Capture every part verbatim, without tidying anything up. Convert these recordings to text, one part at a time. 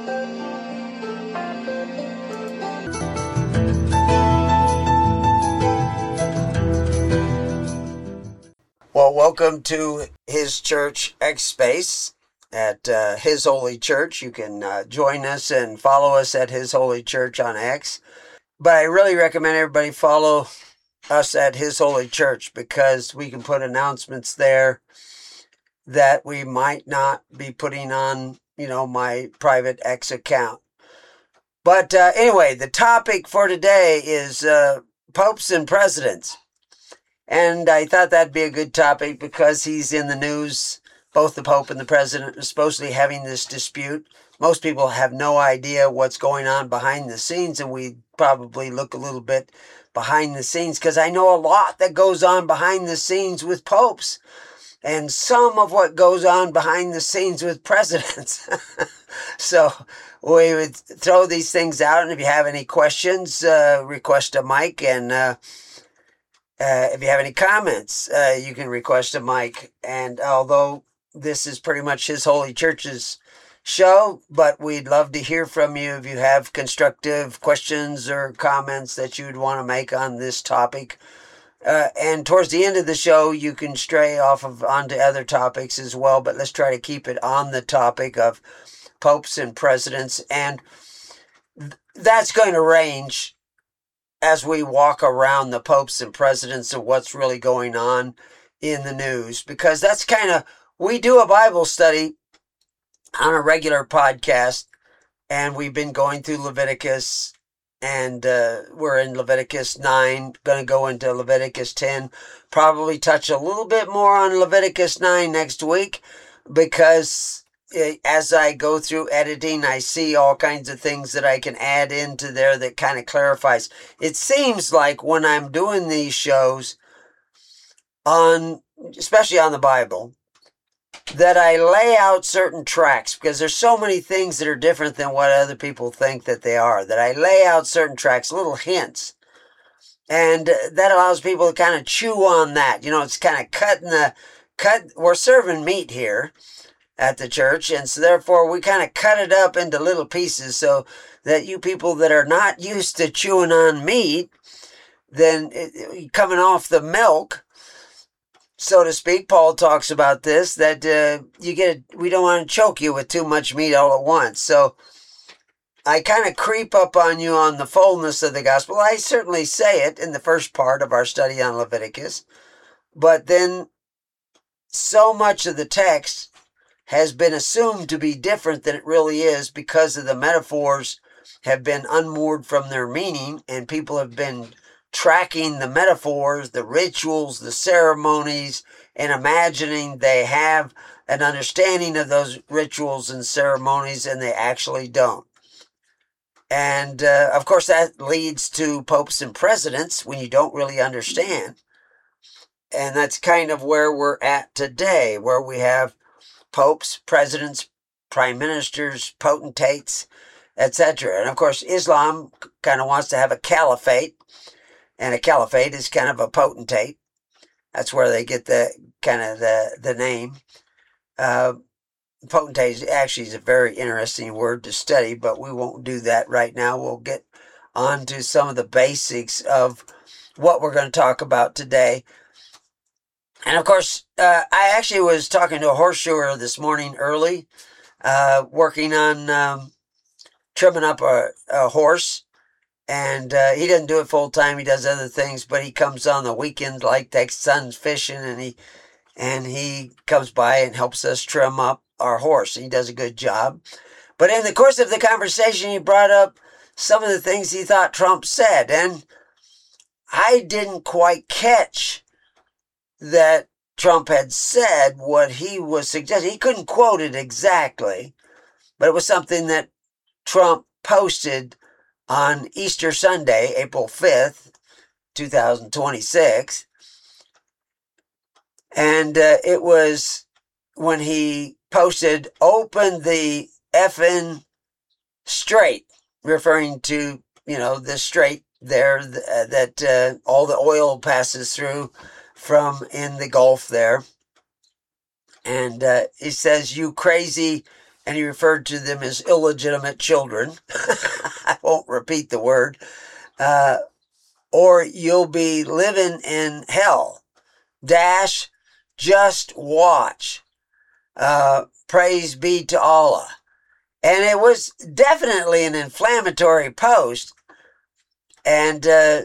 Well, welcome to His Church X Space at uh, His Holy Church. You can uh, join us and follow us at His Holy Church on X. But I really recommend everybody follow us at His Holy Church because we can put announcements there that we might not be putting on, you know, my private X account. But uh, anyway, the topic for today is uh, popes and presidents. And I thought that'd be a good topic because he's in the news. Both the Pope and the President are supposedly having this dispute. Most people have no idea what's going on behind the scenes, and we probably look a little bit behind the scenes because I know a lot that goes on behind the scenes with popes and some of what goes on behind the scenes with presidents. So we would throw these things out, and if you have any questions, uh, request a mic, and uh, Uh, if you have any comments, uh, you can request a mic. And although this is pretty much His Holy Church's show, but we'd love to hear from you if you have constructive questions or comments that you'd want to make on this topic. Uh, and towards the end of the show, you can stray off of onto other topics as well, but let's try to keep it on the topic of popes and presidents. And th- that's going to range as we walk around the popes and presidents and what's really going on in the news, because that's kind of, we do a Bible study on a regular podcast, and we've been going through Leviticus, and uh, we're in Leviticus nine, going to go into Leviticus ten, probably touch a little bit more on Leviticus nine next week, because as I go through editing, I see all kinds of things that I can add into there that kind of clarifies. It seems like when I'm doing these shows on, especially on the Bible, that I lay out certain tracks because there's so many things that are different than what other people think that they are, that I lay out certain tracks, little hints. And that allows people to kind of chew on that. You know, it's kind of cutting the, cut, we're serving meat here at the church, and so therefore we kind of cut it up into little pieces so that you people that are not used to chewing on meat, then it, coming off the milk, so to speak, Paul talks about this, that uh, you get a, we don't want to choke you with too much meat all at once. So I kind of creep up on you on the fullness of the gospel. I certainly say it in the first part of our study on Leviticus, but then so much of the text has been assumed to be different than it really is because of the metaphors have been unmoored from their meaning, and people have been tracking the metaphors, the rituals, the ceremonies, and imagining they have an understanding of those rituals and ceremonies, and they actually don't. And uh, of course that leads to popes and presidents when you don't really understand. And that's kind of where we're at today, where we have popes, presidents, prime ministers, potentates, et cetera. And of course, Islam kind of wants to have a caliphate, and a caliphate is kind of a potentate. That's where they get the kind of the the name. Uh, potentate actually is a very interesting word to study, but we won't do that right now. We'll get on to some of the basics of what we're going to talk about today. And of course, uh, I actually was talking to a horseshoer this morning early, uh, working on um, trimming up a, a horse. And uh, he doesn't do it full time. He does other things, but he comes on the weekend, like takes sons fishing, and he and he comes by and helps us trim up our horse. He does a good job. But in the course of the conversation, he brought up some of the things he thought Trump said, and I didn't quite catch that Trump had said what he was suggesting. He couldn't quote it exactly, but it was something that Trump posted on Easter Sunday, April fifth, twenty twenty-six. And uh, it was when he posted, "Open the effing strait," referring to, you know, the strait there th- that uh, all the oil passes through from in the Gulf there. And uh, he says, "You crazy and he referred to them as illegitimate children. I won't repeat the word. Uh, or you'll be living in hell. Dash, just watch. Uh, praise be to Allah. And it was definitely an inflammatory post. And uh,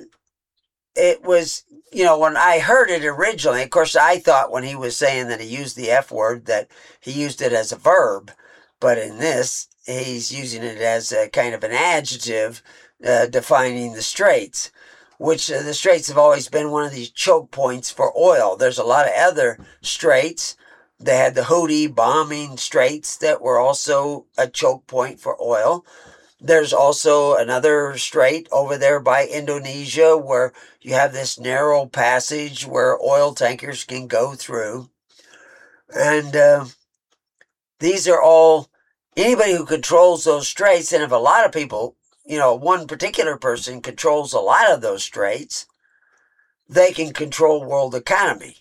it was, you know, when I heard it originally, of course, I thought when he was saying that he used the F word that he used it as a verb. But in this, he's using it as a kind of an adjective uh, defining the straits, which uh, the straits have always been one of these choke points for oil. There's a lot of other straits. They had the Houthi bombing straits that were also a choke point for oil. There's also another strait over there by Indonesia where you have this narrow passage where oil tankers can go through. And uh, these are all, anybody who controls those straits, and if a lot of people, you know, one particular person controls a lot of those straits, they can control world economy.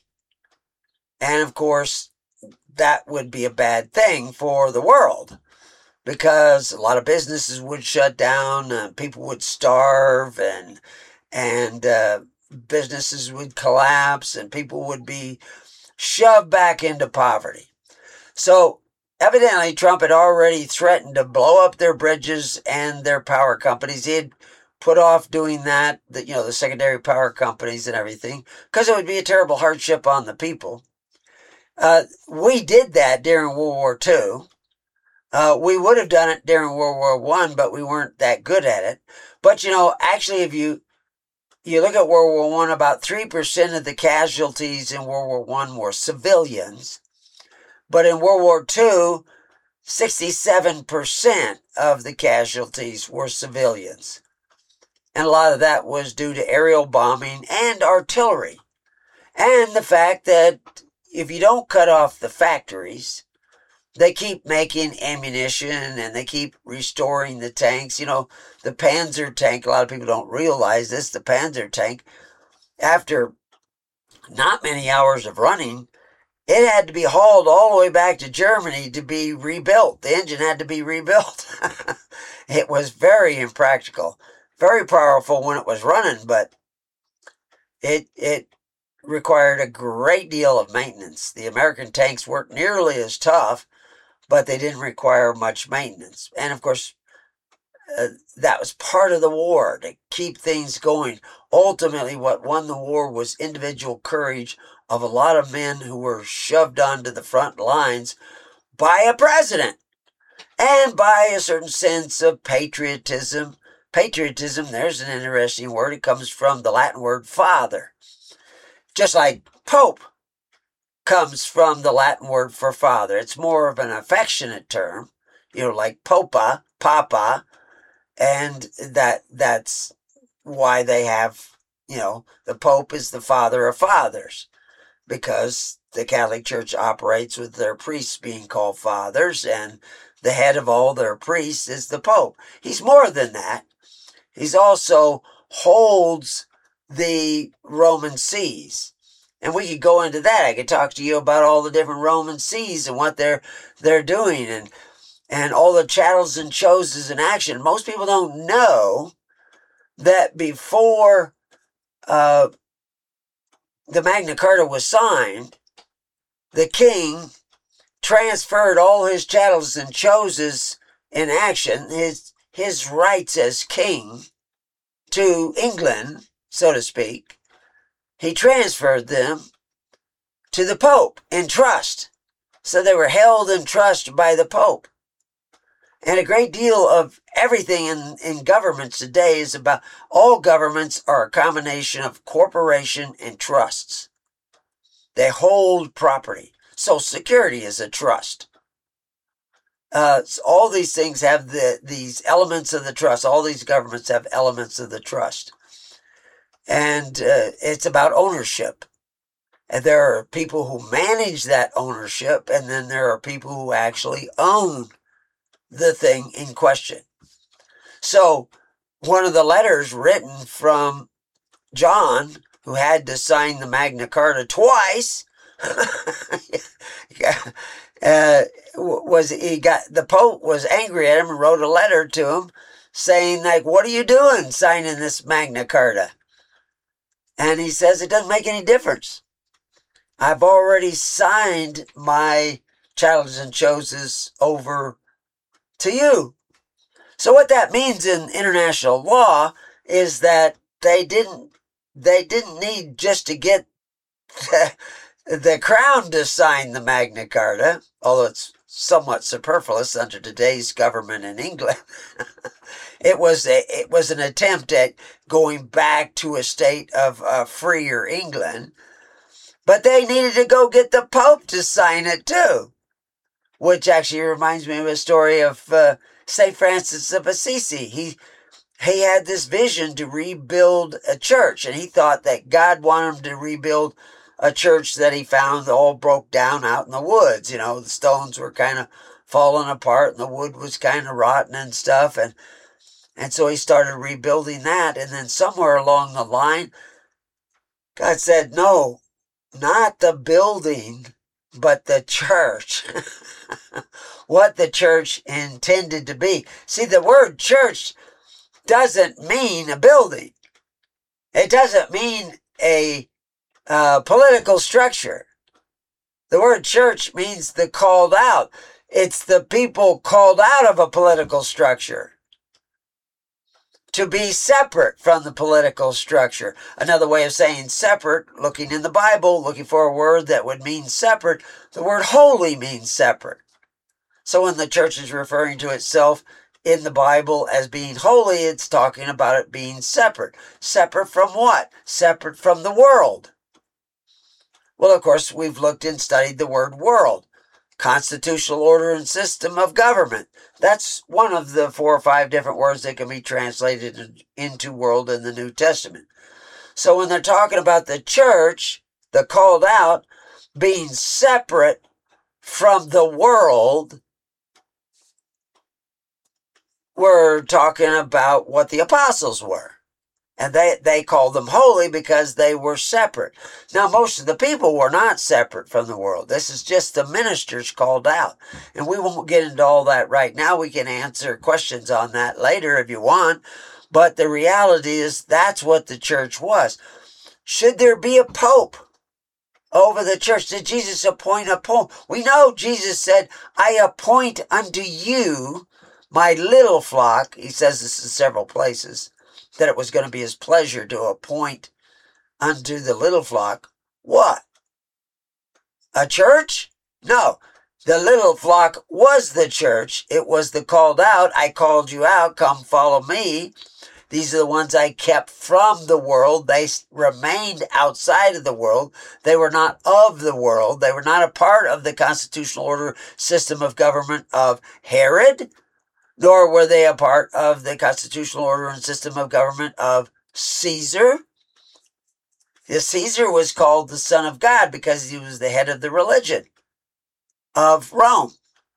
And of course, that would be a bad thing for the world because a lot of businesses would shut down, and people would starve, and and uh, businesses would collapse, and people would be shoved back into poverty. So evidently, Trump had already threatened to blow up their bridges and their power companies. He had put off doing that, the, you know, the secondary power companies and everything, because it would be a terrible hardship on the people. Uh, we did that during World War Two. Uh, we would have done it during World War One, but we weren't that good at it. But, you know, actually, if you you look at World War One, about three percent of the casualties in World War One were civilians. But in World War Two, sixty-seven percent of the casualties were civilians. And a lot of that was due to aerial bombing and artillery. And the fact that if you don't cut off the factories, they keep making ammunition and they keep restoring the tanks. You know, the Panzer tank, a lot of people don't realize this, the Panzer tank, after not many hours of running, it had to be hauled all the way back to Germany to be rebuilt. The engine had to be rebuilt. It was very impractical, very powerful when it was running, but it it required a great deal of maintenance. The American tanks weren't nearly as tough, but they didn't require much maintenance. And of course, uh, that was part of the war, to keep things going. Ultimately, what won the war was individual courage of a lot of men who were shoved onto the front lines by a president and by a certain sense of patriotism. Patriotism, there's an interesting word. It comes from the Latin word father. Just like Pope comes from the Latin word for father. It's more of an affectionate term, you know, like Popa, Papa, and that that's why they have, you know, the Pope is the father of fathers, because the Catholic Church operates with their priests being called fathers, and the head of all their priests is the Pope. He's more than that. He's also holds the Roman sees. And we could go into that. I could talk to you about all the different Roman sees and what they're they're doing, and and all the chattels and choses in action. Most people don't know that before uh, the Magna Carta was signed, the king transferred all his chattels and choses in action, his his rights as king, to England, so to speak. He transferred them to the Pope in trust. So they were held in trust by the Pope. And a great deal of everything in, in governments today is about, all governments are a combination of corporation and trusts. They hold property. Social Security is a trust. Uh, so all these things have the these elements of the trust. All these governments have elements of the trust. And uh, it's about ownership. And there are people who manage that ownership, and then there are people who actually own the thing in question. So one of the letters written from John, who had to sign the Magna Carta twice, uh, was he got the Pope was angry at him and wrote a letter to him saying, like, what are you doing signing this Magna Carta? And he says, it doesn't make any difference. I've already signed my Chattels and Choses over to you. So what that means in international law is that they didn't they didn't need just to get the, the crown to sign the Magna Carta, although it's somewhat superfluous under today's government in England. It was a, it was an attempt at going back to a state of uh, freer England, but they needed to go get the Pope to sign it too, which actually reminds me of a story of uh, Saint Francis of Assisi. He he had this vision to rebuild a church, and he thought that God wanted him to rebuild a church that he found all broke down out in the woods. You know, the stones were kind of falling apart, and the wood was kind of rotten and stuff, and And so he started rebuilding that. And then somewhere along the line, God said, no, not the building, but the church. What the church intended to be. See, the word church doesn't mean a building. It doesn't mean a uh, political structure. The word church means the called out. It's the people called out of a political structure to be separate from the political structure. Another way of saying separate, looking in the Bible, looking for a word that would mean separate, the word holy means separate. So when the church is referring to itself in the Bible as being holy, it's talking about it being separate. Separate from what? Separate from the world. Well, of course, we've looked and studied the word world. Constitutional order and system of government. That's one of the four or five different words that can be translated into world in the New Testament. So when they're talking about the church, the called out, being separate from the world, we're talking about what the apostles were. And they, they called them holy because they were separate. Now, most of the people were not separate from the world. This is just the ministers called out. And we won't get into all that right now. We can answer questions on that later if you want. But the reality is that's what the church was. Should there be a pope over the church? Did Jesus appoint a pope? We know Jesus said, I appoint unto you my little flock. He says this in several places, that it was going to be his pleasure to appoint unto the little flock. What? A church? No. The little flock was the church. It was the called out. I called you out. Come follow me. These are the ones I kept from the world. They remained outside of the world. They were not of the world. They were not a part of the constitutional order system of government of Herod, nor were they a part of the constitutional order and system of government of Caesar. Caesar was called the Son of God because he was the head of the religion of Rome.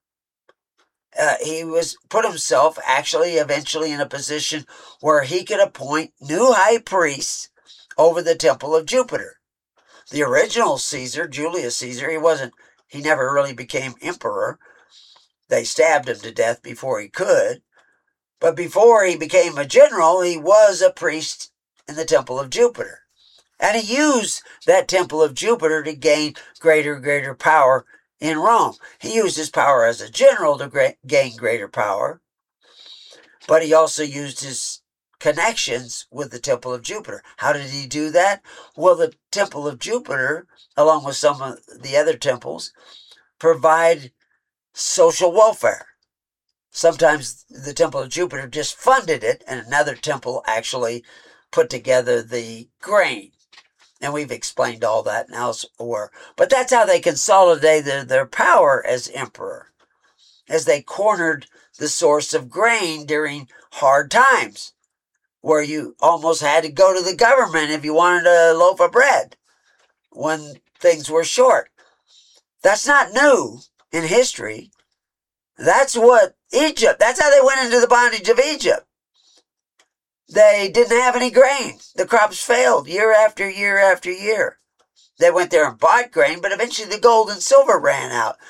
Uh, he was put himself actually eventually in a position where he could appoint new high priests over the temple of Jupiter. The original Caesar, Julius Caesar, he wasn't, he never really became emperor. They stabbed him to death before he could. But before he became a general, he was a priest in the temple of Jupiter. And he used that temple of Jupiter to gain greater and greater power in Rome. He used his power as a general to gra- gain greater power. But he also used his connections with the temple of Jupiter. How did he do that? Well, the temple of Jupiter, along with some of the other temples, provide social welfare. Sometimes the temple of Jupiter just funded it, and another temple actually put together the grain. And we've explained all that now elsewhere. But that's how they consolidated their power as emperor, as they cornered the source of grain during hard times, where you almost had to go to the government if you wanted a loaf of bread when things were short. That's not new in history. That's what Egypt, that's how they went into the bondage of Egypt. They didn't have any grain. The crops failed year after year after year. They went there and bought grain, but eventually the gold and silver ran out.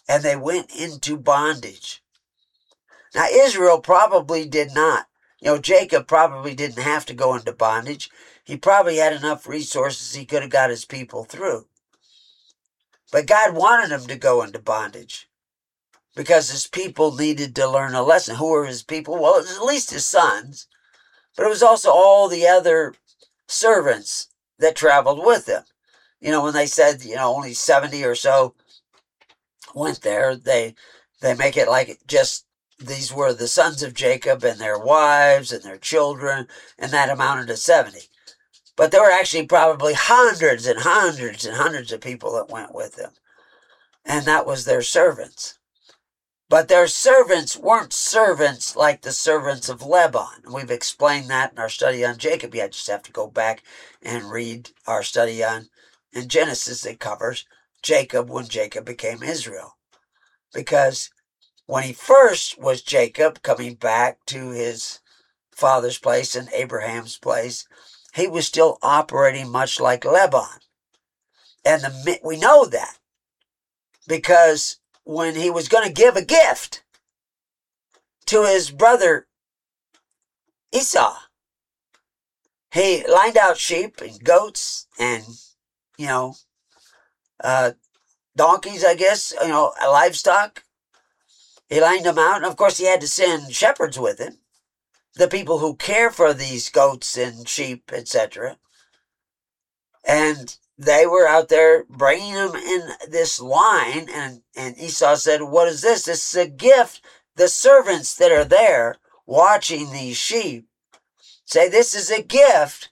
and they went into bondage. Now, Israel probably did not. You know, Jacob probably didn't have to go into bondage. He probably had enough resources he could have got his people through. But God wanted him to go into bondage because his people needed to learn a lesson. Who were his people? Well, it was at least his sons, but it was also all the other servants that traveled with him. You know, when they said, you know, only seventy or so went there, they they make it like just these were the sons of Jacob and their wives and their children, and that amounted to seventy. But there were actually probably hundreds and hundreds and hundreds of people that went with them. And that was their servants. But their servants weren't servants like the servants of Laban. We've explained that in our study on Jacob. You just have to go back and read our study on in Genesis that covers Jacob when Jacob became Israel. Because when he first was Jacob, coming back to his father's place and Abraham's place, he was still operating much like Laban. And the, we know that because when he was going to give a gift to his brother Esau, he lined out sheep and goats and, you know, uh, donkeys, I guess, you know, livestock. He lined them out. And of course, he had to send shepherds with him, the people who care for these goats and sheep, et cetera. And they were out there bringing them in this line. And, and Esau said, what is this? This is a gift. The servants that are there watching these sheep say, this is a gift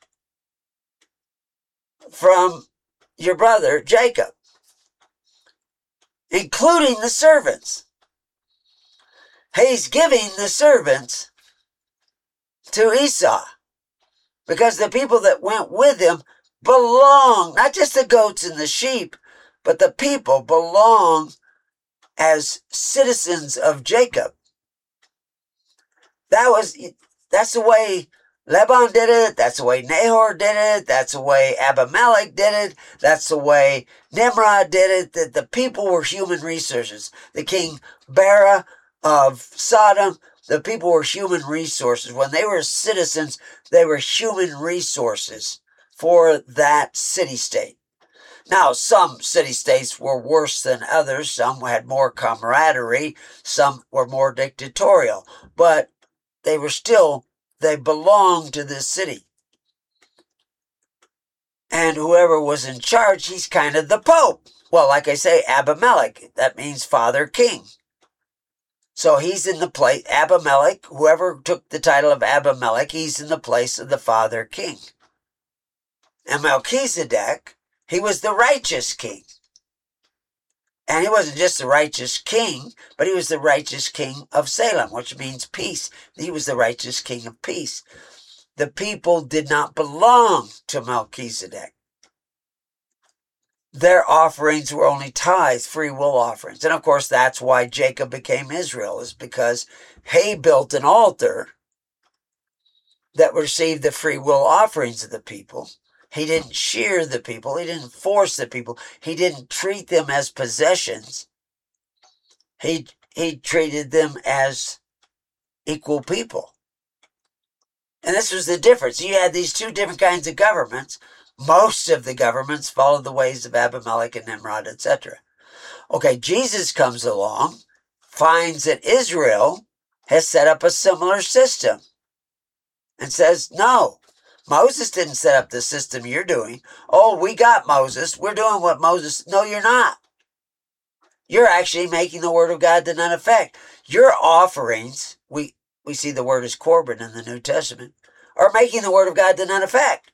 from your brother Jacob, including the servants. He's giving the servants to Esau because the people that went with him belong, not just the goats and the sheep, but the people belong as citizens of Jacob. That was, that's the way Laban did it. That's the way Nahor did it. That's the way Abimelech did it. That's the way Nimrod did it. That the people were human resources. The king Bera of Sodom, the people were human resources. When they were citizens, they were human resources for that city-state. Now, some city-states were worse than others. Some had more camaraderie. Some were more dictatorial. But they were still, they belonged to this city. And whoever was in charge, he's kind of the Pope. Well, like I say, Abimelech, that means father king. So he's in the place, Abimelech, whoever took the title of Abimelech, he's in the place of the father king. And Melchizedek, he was the righteous king. And he wasn't just the righteous king, but he was the righteous king of Salem, which means peace. He was the righteous king of peace. The people did not belong to Melchizedek. Their offerings were only tithes, free will offerings. And of course, that's why Jacob became Israel, is because he built an altar that received the free will offerings of the people. He didn't shear the people. He didn't force the people. He didn't treat them as possessions. He, he treated them as equal people. And this was the difference. You had these two different kinds of governments. Most of the governments followed the ways of Abimelech and Nimrod, et cetera. Okay, Jesus comes along, finds that Israel has set up a similar system, and says, no, Moses didn't set up the system you're doing. Oh, we got Moses. We're doing what Moses... No, you're not. You're actually making the word of God to none effect. Your offerings, we, we see the word as Corban in the New Testament, are making the word of God to none effect.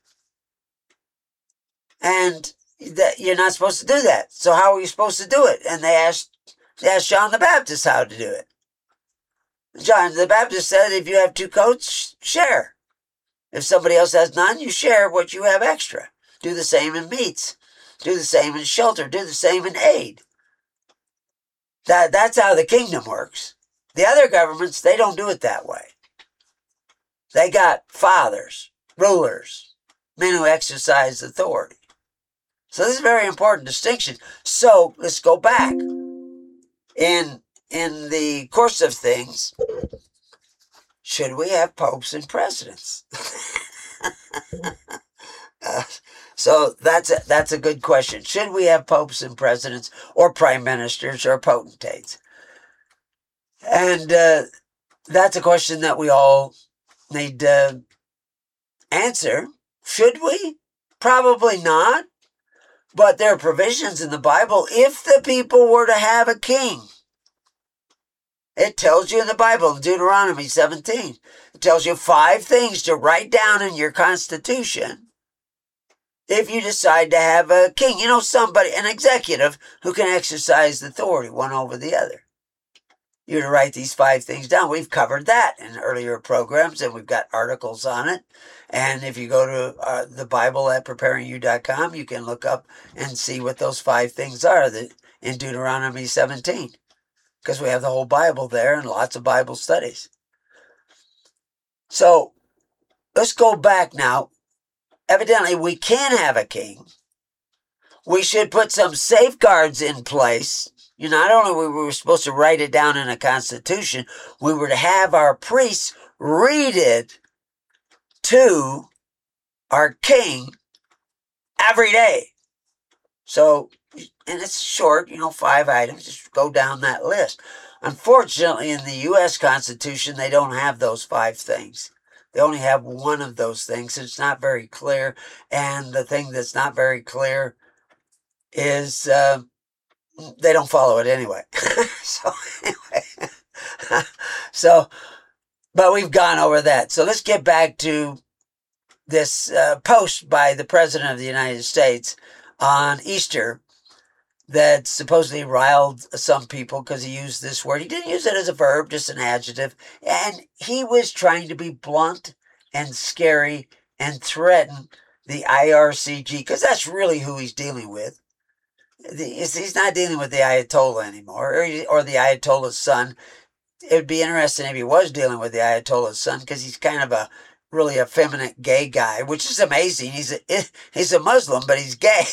And that you're not supposed to do that. So how are you supposed to do it? And they asked, they asked John the Baptist how to do it. John the Baptist said, if you have two coats, share. If somebody else has none, you share what you have extra. Do the same in meats. Do the same in shelter. Do the same in aid. That, that's how the kingdom works. The other governments, they don't do it that way. They got fathers, rulers, men who exercise authority. So this is a very important distinction. So let's go back. in in the course of things, should we have popes and presidents? uh, so that's a, that's a good question. Should we have popes and presidents, or prime ministers, or potentates? And uh, that's a question that we all need to answer. Should we? Probably not. But there are provisions in the Bible if the people were to have a king. It tells you in the Bible, in Deuteronomy seventeen, it tells you five things to write down in your constitution if you decide to have a king. You know, somebody, an executive who can exercise authority one over the other. You're to write these five things down. We've covered that in earlier programs, and we've got articles on it. And if you go to uh, the Bible at preparing you dot com, you can look up and see what those five things are that in Deuteronomy seventeen. Because we have the whole Bible there and lots of Bible studies. So let's go back now. Evidently, we can have a king. We should put some safeguards in place. You know, not only were we supposed to write it down in a constitution, we were to have our priests read it to our king every day. So, and it's short, you know, five items, just go down that list. Unfortunately, in the U S Constitution, they don't have those five things. They only have one of those things. It's not very clear. And the thing that's not very clear is uh, they don't follow it anyway. so, anyway. so, but we've gone over that. So let's get back to this uh, post by the President of the United States on Easter that supposedly riled some people because he used this word. He didn't use it as a verb, just an adjective. And he was trying to be blunt and scary and threaten the I R C G, because that's really who he's dealing with. He's not dealing with the Ayatollah anymore, or, or the Ayatollah's son. It would be interesting if he was dealing with the Ayatollah's son, because he's kind of a really effeminate gay guy, which is amazing. He's a, he's a Muslim, but he's gay.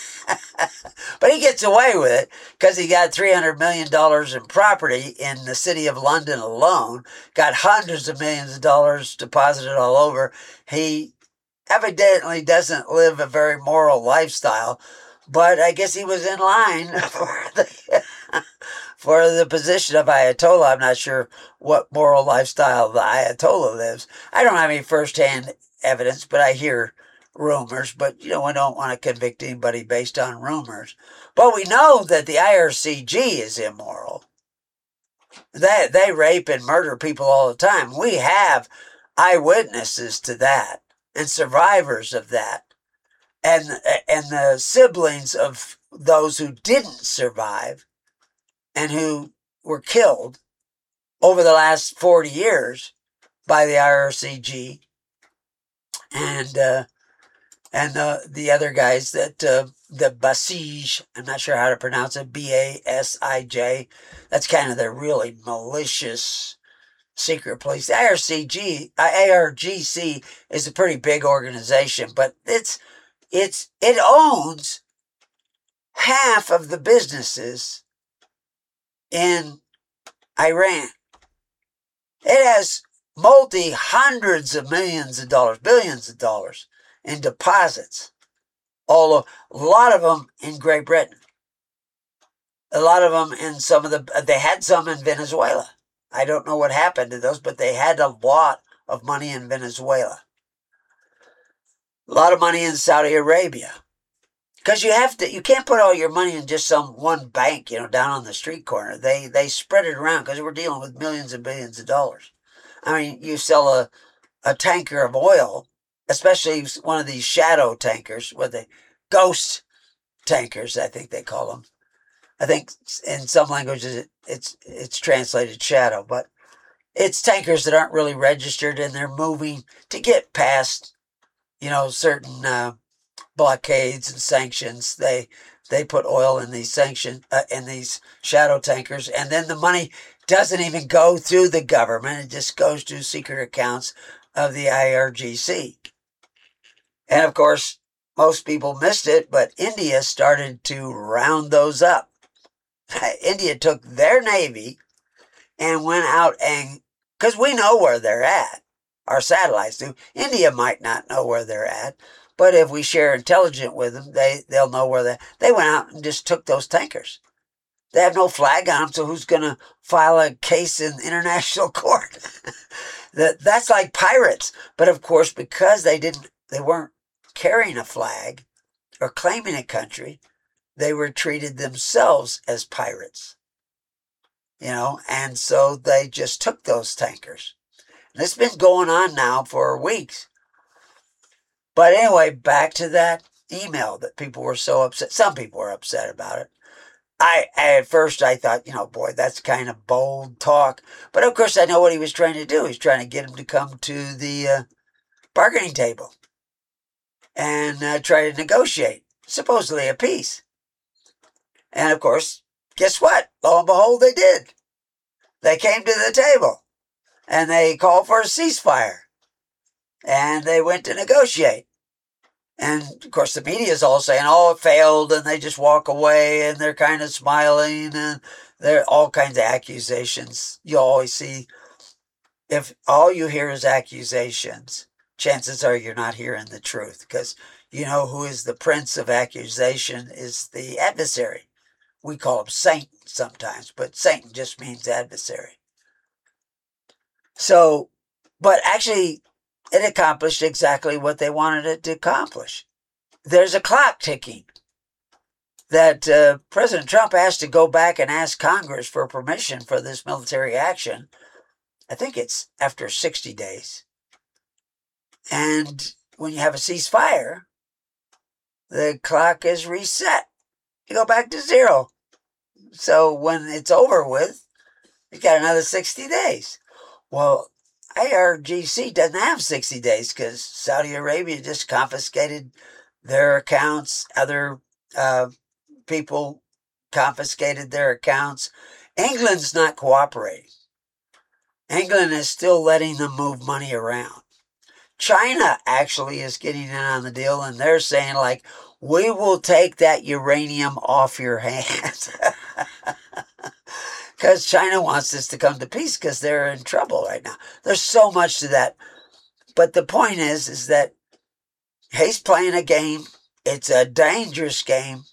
But he gets away with it because he got three hundred million dollars in property in the city of London alone, got hundreds of millions of dollars deposited all over. He evidently doesn't live a very moral lifestyle, but I guess he was in line for the, for the position of Ayatollah. I'm not sure what moral lifestyle the Ayatollah lives. I don't have any firsthand evidence, but I hear rumors, but you know, we don't want to convict anybody based on rumors. But we know that the I R C G is immoral. They, they rape and murder people all the time. We have eyewitnesses to that and survivors of that. And, and the siblings of those who didn't survive and who were killed over the last forty years by the I R C G. And, uh, And uh, the other guys that, uh, the Basij, I'm not sure how to pronounce it, B A S I J, that's kind of their really malicious secret police. The I R C G, I R G C is a pretty big organization, but it's, it's, it owns half of the businesses in Iran. It has multi hundreds of millions of dollars, billions of dollars in deposits, all of, a lot of them in Great Britain, a lot of them in some of the, they had some in Venezuela. I don't know what happened to those, but they had a lot of money in Venezuela. A lot of money in Saudi Arabia. Because you have to, you can't put all your money in just some one bank, you know, down on the street corner. They, they spread it around because we're dealing with millions and billions of dollars. I mean, you sell a, a tanker of oil, especially one of these shadow tankers, what they, ghost tankers, I think they call them. I think in some languages it's it's translated shadow, but it's tankers that aren't really registered, and they're moving to get past, you know, certain uh, blockades and sanctions. They they put oil in these sanction uh, in these shadow tankers, and then the money doesn't even go through the government; it just goes to secret accounts of the I R G C. And of course, most people missed it, but India started to round those up. India took their Navy and went out and, because we know where they're at, our satellites do. India might not know where they're at, but if we share intelligence with them, they, they'll know where they're. They went out and just took those tankers. They have no flag on them, so who's going to file a case in international court? that That's like pirates. But of course, because they didn't, they weren't carrying a flag or claiming a country, they were treated themselves as pirates. You know, and so they just took those tankers. And it's been going on now for weeks. But anyway, back to that email that people were so upset. Some people were upset about it. I, at first I thought, you know, boy, that's kind of bold talk. But of course I know what he was trying to do. He's trying to get him to come to the uh, bargaining table and uh, try to negotiate, supposedly a peace. And of course, guess what? Lo and behold, they did. They came to the table and they called for a ceasefire and they went to negotiate. And, of course, the media is all saying, oh, it failed, and they just walk away, and they're kind of smiling, and there are all kinds of accusations. You always see, if all you hear is accusations, chances are you're not hearing the truth, because you know who is the prince of accusation is the adversary. We call him Satan sometimes, but Satan just means adversary. So, but actually, it accomplished exactly what they wanted it to accomplish. There's a clock ticking that uh, President Trump has to go back and ask Congress for permission for this military action. I think it's after sixty days. And when you have a ceasefire, the clock is reset. You go back to zero. So when it's over with, you got another sixty days. Well, I R G C doesn't have sixty days because Saudi Arabia just confiscated their accounts. Other uh, people confiscated their accounts. England's not cooperating. England is still letting them move money around. China actually is getting in on the deal, and they're saying, like, we will take that uranium off your hands. Because China wants this to come to peace because they're in trouble right now. There's so much to that. But the point is, is that he's playing a game. It's a dangerous game.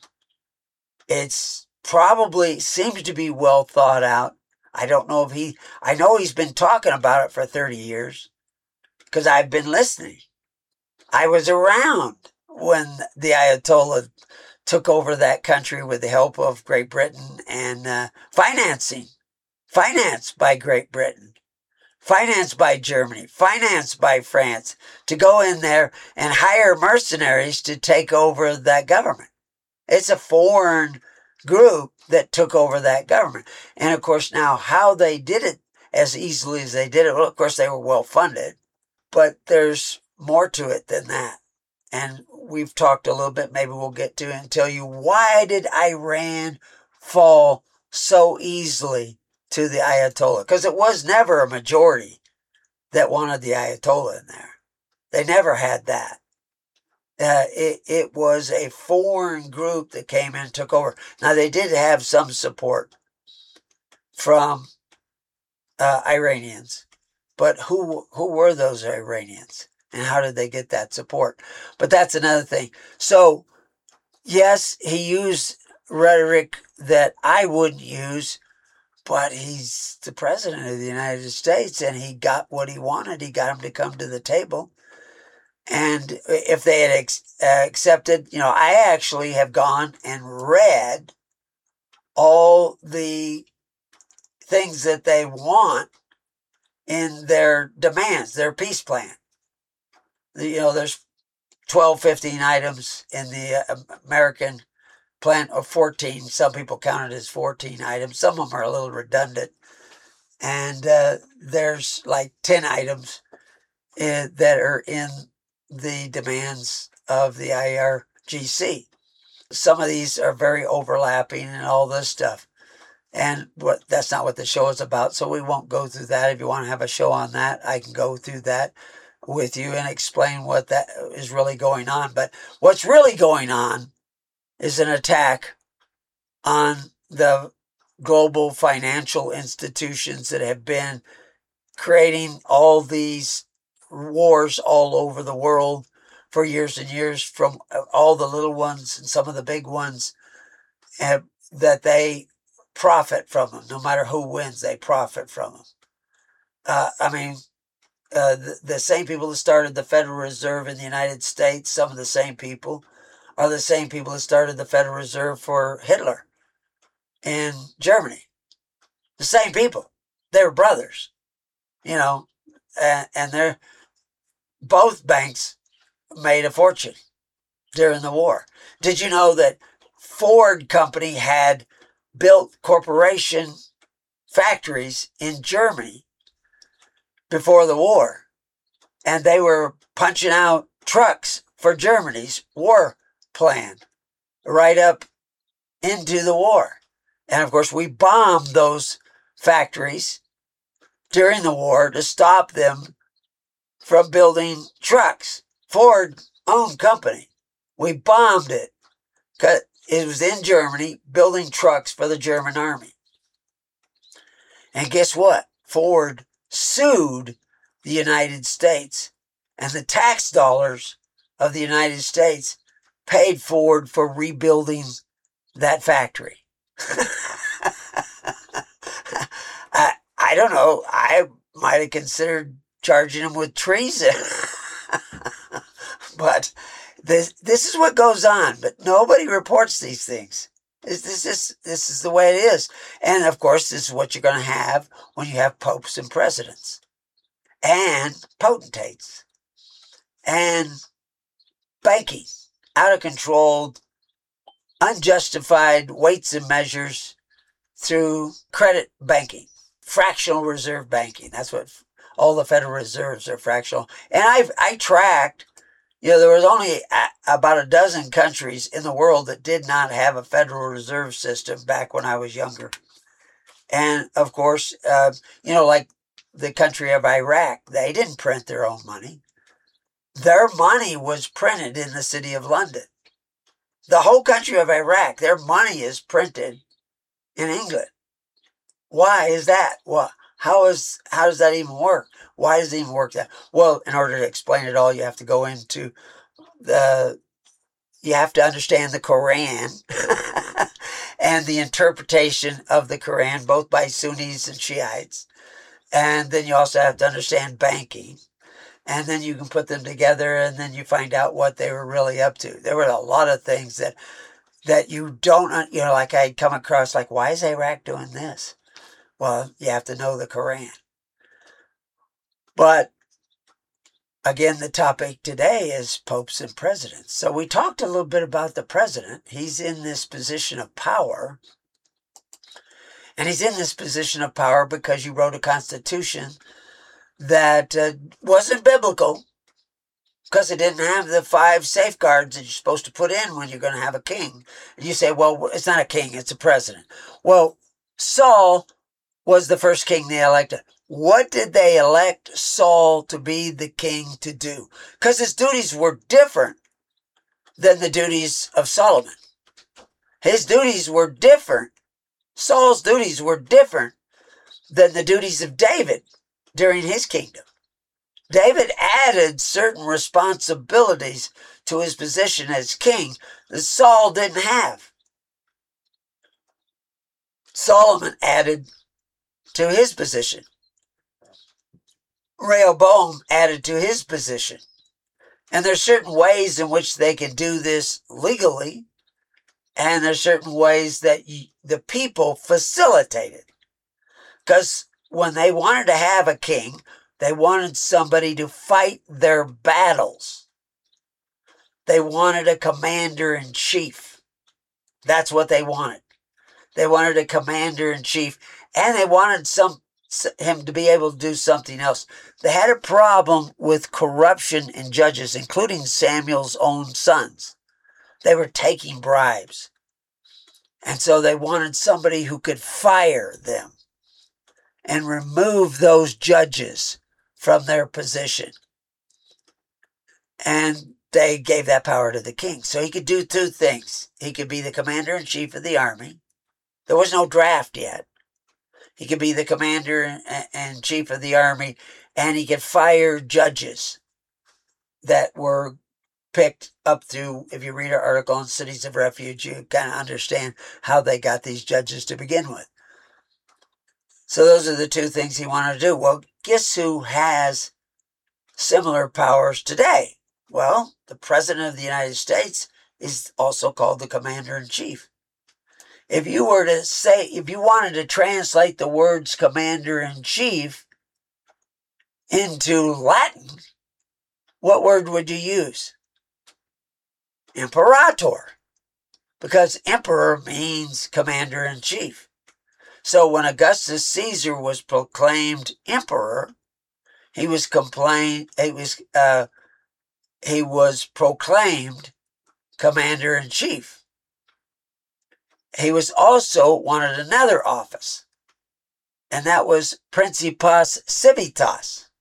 It's probably seems to be well thought out. I don't know if he, I know he's been talking about it for thirty years because I've been listening. I was around when the Ayatollah took over that country with the help of Great Britain and uh, financing, financed by Great Britain, financed by Germany, financed by France, to go in there and hire mercenaries to take over that government. It's a foreign group that took over that government. And of course, now how they did it as easily as they did it, well, of course, they were well funded, but there's more to it than that. And we've talked a little bit, maybe we'll get to it and tell you, why did Iran fall so easily to the Ayatollah? Because it was never a majority that wanted the Ayatollah in there. They never had that. Uh, it, it was a foreign group that came in and took over. Now, they did have some support from uh, Iranians, but who who were those Iranians? And how did they get that support? But that's another thing. So, yes, he used rhetoric that I wouldn't use, but he's the president of the United States, and he got what he wanted. He got him to come to the table. And if they had ex- uh, accepted, you know, I actually have gone and read all the things that they want in their demands, their peace plan. You know, there's twelve, fifteen items in the uh, American plan, or fourteen. Some people count it as fourteen items. Some of them are a little redundant. And uh, there's like ten items uh, that are in the demands of the I R G C. Some of these are very overlapping and all this stuff. And what that's not what the show is about, so we won't go through that. If you want to have a show on that, I can go through that with you and explain what that is really going on. But what's really going on is an attack on the global financial institutions that have been creating all these wars all over the world for years and years, from all the little ones and some of the big ones, have, that they profit from them. No matter who wins, they profit from them. Uh, I mean, uh, the, the same people that started the Federal Reserve in the United States, some of the same people, are the same people that started the Federal Reserve for Hitler in Germany. The same people. They were brothers, you know, and, and they're both banks made a fortune during the war. Did you know that Ford Company had built corporation factories in Germany before the war, and they were punching out trucks for Germany's war plan right up into the war? And of course, we bombed those factories during the war to stop them from building trucks. Ford owned company. We bombed it because it was in Germany building trucks for the German army. And guess what? Ford sued the United States, and the tax dollars of the United States paid Ford for rebuilding that factory. I, I don't know. I might have considered charging him with treason. But this this is what goes on. But nobody reports these things. This, this, is, this is the way it is. And of course, this is what you're going to have when you have popes and presidents and potentates and banking, out of control, unjustified weights and measures through credit banking, fractional reserve banking. That's what all the Federal Reserves are, fractional. And I've I tracked, you know, there was only a, about a dozen countries in the world that did not have a Federal Reserve System back when I was younger. And of course, uh, you know, like the country of Iraq, they didn't print their own money. Their money was printed in the city of London. The whole country of Iraq, their money is printed in England. Why is that? Well, how is how does that even work? Why does it even work that? Well, in order to explain it all, you have to go into the, you have to understand the Quran and the interpretation of the Quran, both by Sunnis and Shiites. And then you also have to understand banking. And then you can put them together, and then you find out what they were really up to. There were a lot of things that that you don't, you know, like I'd come across, like, why is Iraq doing this? Well, you have to know the Quran. But again, the topic today is popes and presidents. So we talked a little bit about the president. He's in this position of power. And he's in this position of power because you wrote a constitution that uh, wasn't biblical, because it didn't have the five safeguards that you're supposed to put in when you're going to have a king. And you say, well, it's not a king, it's a president. Well, Saul was the first king they elected. What did they elect Saul to be the king to do? Because his duties were different than the duties of Solomon. His duties were different. Saul's duties were different than the duties of David during his kingdom. David added certain responsibilities to his position as king that Saul didn't have. Solomon added to his position. Rehoboam added to his position. And there's certain ways in which they can do this legally, and there's certain ways that you, the people facilitated. Because when they wanted to have a king, they wanted somebody to fight their battles. They wanted a commander-in-chief. That's what they wanted. They wanted a commander-in-chief, and they wanted some him to be able to do something else. They had a problem with corruption in judges, including Samuel's own sons. They were taking bribes. And so they wanted somebody who could fire them and remove those judges from their position. And they gave that power to the king. So he could do two things. He could be the commander-in-chief of the army, There was no draft yet. He could be the commander and chief of the army, and he could fire judges that were picked up through, if you read our article on Cities of Refuge, you kind of understand how they got these judges to begin with. So those are the two things he wanted to do. Well, guess who has similar powers today? Well, the President of the United States is also called the Commander-in-Chief. If you were to say, if you wanted to translate the words Commander-in-Chief into Latin, what word would you use? Imperator. Because emperor means Commander-in-Chief. So when Augustus Caesar was proclaimed emperor, he was complained, he was, uh, he was proclaimed Commander-in-Chief. He was also wanted another office, and that was Principes Civitas.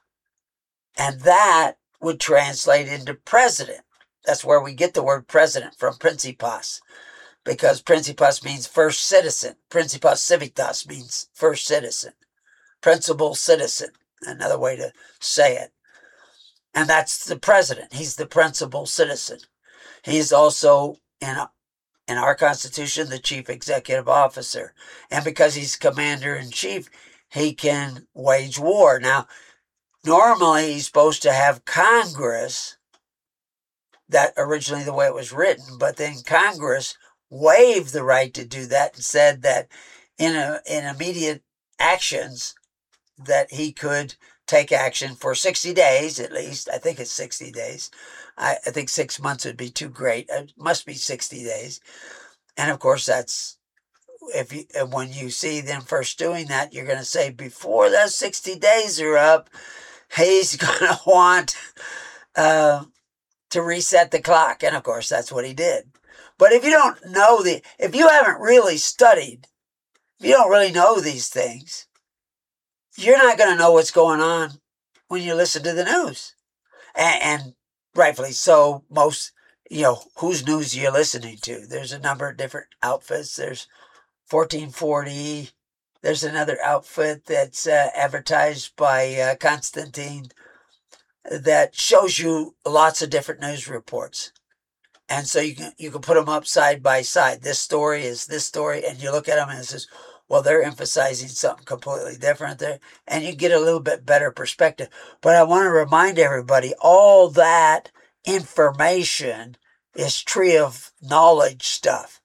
And that would translate into president. That's where we get the word president from, Principes, because Principes means first citizen. Principes Civitas means first citizen, principal citizen, another way to say it. And that's the president. He's the principal citizen. He's also, in, in our Constitution, the chief executive officer. And because he's commander-in-chief, he can wage war. Now, normally he's supposed to have Congress, that originally the way it was written, but then Congress waived the right to do that and said that in a, in immediate actions that he could take action for sixty days at least. I think it's sixty days. I, I think six months would be too great. It must be sixty days. And of course, that's, if you, when you see them first doing that, you're going to say before those sixty days are up, he's going to want uh, to reset the clock. And of course, that's what he did. But if you don't know the, if you haven't really studied, if you don't really know these things, you're not going to know what's going on when you listen to the news. And, and rightfully so, most, you know, whose news you're listening to. There's a number of different outfits. There's fourteen forty. There's another outfit that's uh, advertised by uh, Constantine that shows you lots of different news reports. And so you can you can put them up side by side. This story is this story, and you look at them and it says, well, they're emphasizing something completely different there, and you get a little bit better perspective. But I want to remind everybody, all that information is tree of knowledge stuff.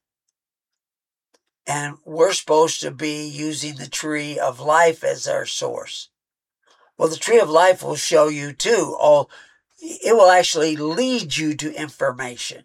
And we're supposed to be using the tree of life as our source. Well, the tree of life will show you too. All it will actually lead you to information.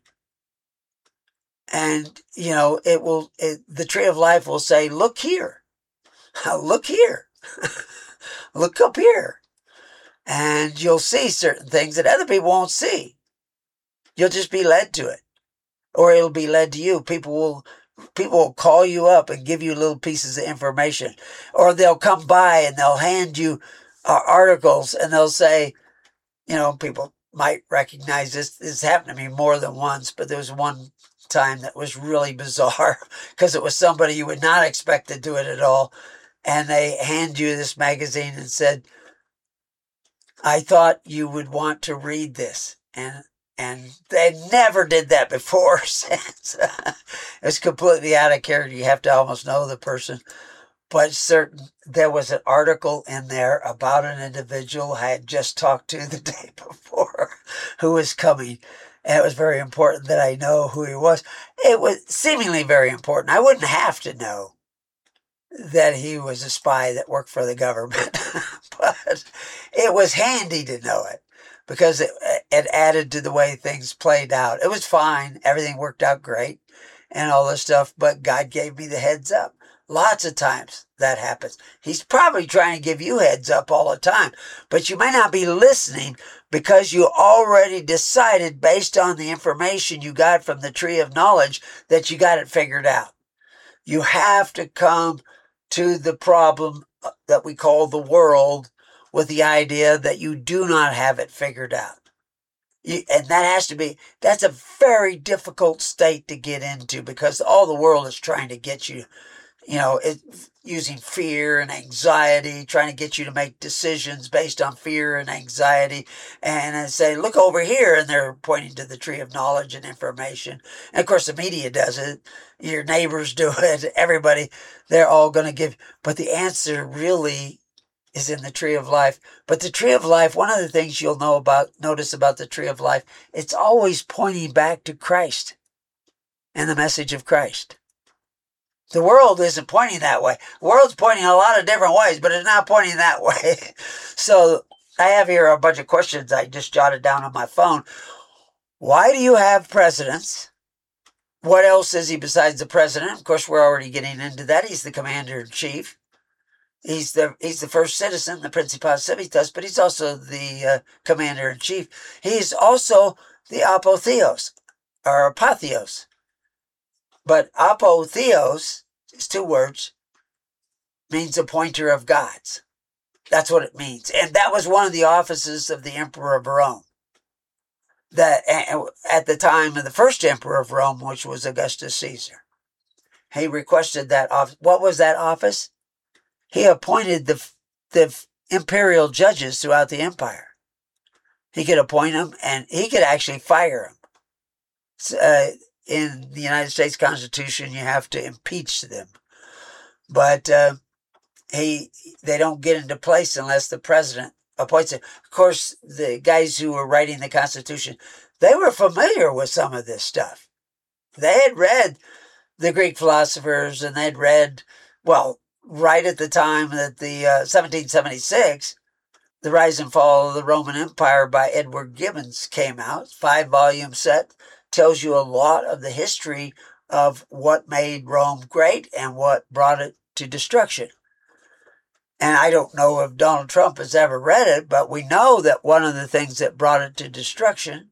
And, you know, it will, it, the tree of life will say, look here, look here, look up here. And you'll see certain things that other people won't see. You'll just be led to it, or it'll be led to you. People will, people will call you up and give you little pieces of information, or they'll come by and they'll hand you uh, articles and they'll say, you know, people might recognize this. This happened to me more than once, but there was one time that was really bizarre because it was somebody you would not expect to do it at all. And they hand you this magazine and said, I thought you would want to read this. And and they never did that before. It was completely out of character. You have to almost know the person. But certain, there was an article in there about an individual I had just talked to the day before who was coming. And it was very important that I know who he was. It was seemingly very important. I wouldn't have to know that he was a spy that worked for the government. But it was handy to know it because it, it added to the way things played out. It was fine. Everything worked out great and all this stuff. But God gave me the heads up. Lots of times that happens. He's probably trying to give you heads up all the time, but you may not be listening because you already decided based on the information you got from the tree of knowledge that you got it figured out. You have to come to the problem that we call the world with the idea that you do not have it figured out. You, and that has to be, that's a very difficult state to get into because all the world is trying to get you you know, it, using fear and anxiety, trying to get you to make decisions based on fear and anxiety, and then say, look over here, and they're pointing to the tree of knowledge and information. And of course, the media does it. Your neighbors do it. Everybody, they're all going to give. But the answer really is in the tree of life. But the tree of life, one of the things you'll know about, notice about the tree of life, it's always pointing back to Christ and the message of Christ. The world isn't pointing that way. The world's pointing a lot of different ways, but it's not pointing that way. So I have here a bunch of questions I just jotted down on my phone. Why do you have presidents? What else is he besides the president? Of course, we're already getting into that. He's the commander-in-chief. He's the he's the first citizen, the Principes Civitas, but he's also the uh, commander-in-chief. He's also the apotheos, or apotheos. But apotheos is two words, means appointer of gods. That's what it means. And that was one of the offices of the Emperor of Rome. That at the time of the first Emperor of Rome, which was Augustus Caesar. He requested that office. What was that office? He appointed the, the imperial judges throughout the empire. He could appoint them, and he could actually fire them. Uh, in the United States Constitution, you have to impeach them. But uh, he they don't get into place unless the president appoints it. Of course, the guys who were writing the Constitution, they were familiar with some of this stuff. They had read the Greek philosophers, and they'd read, well, right at the time that the uh, seventeen seventy-six, The Rise and Fall of the Roman Empire by Edward Gibbons came out. Five-volume set, tells you a lot of the history of what made Rome great and what brought it to destruction. And I don't know if Donald Trump has ever read it, but we know that one of the things that brought it to destruction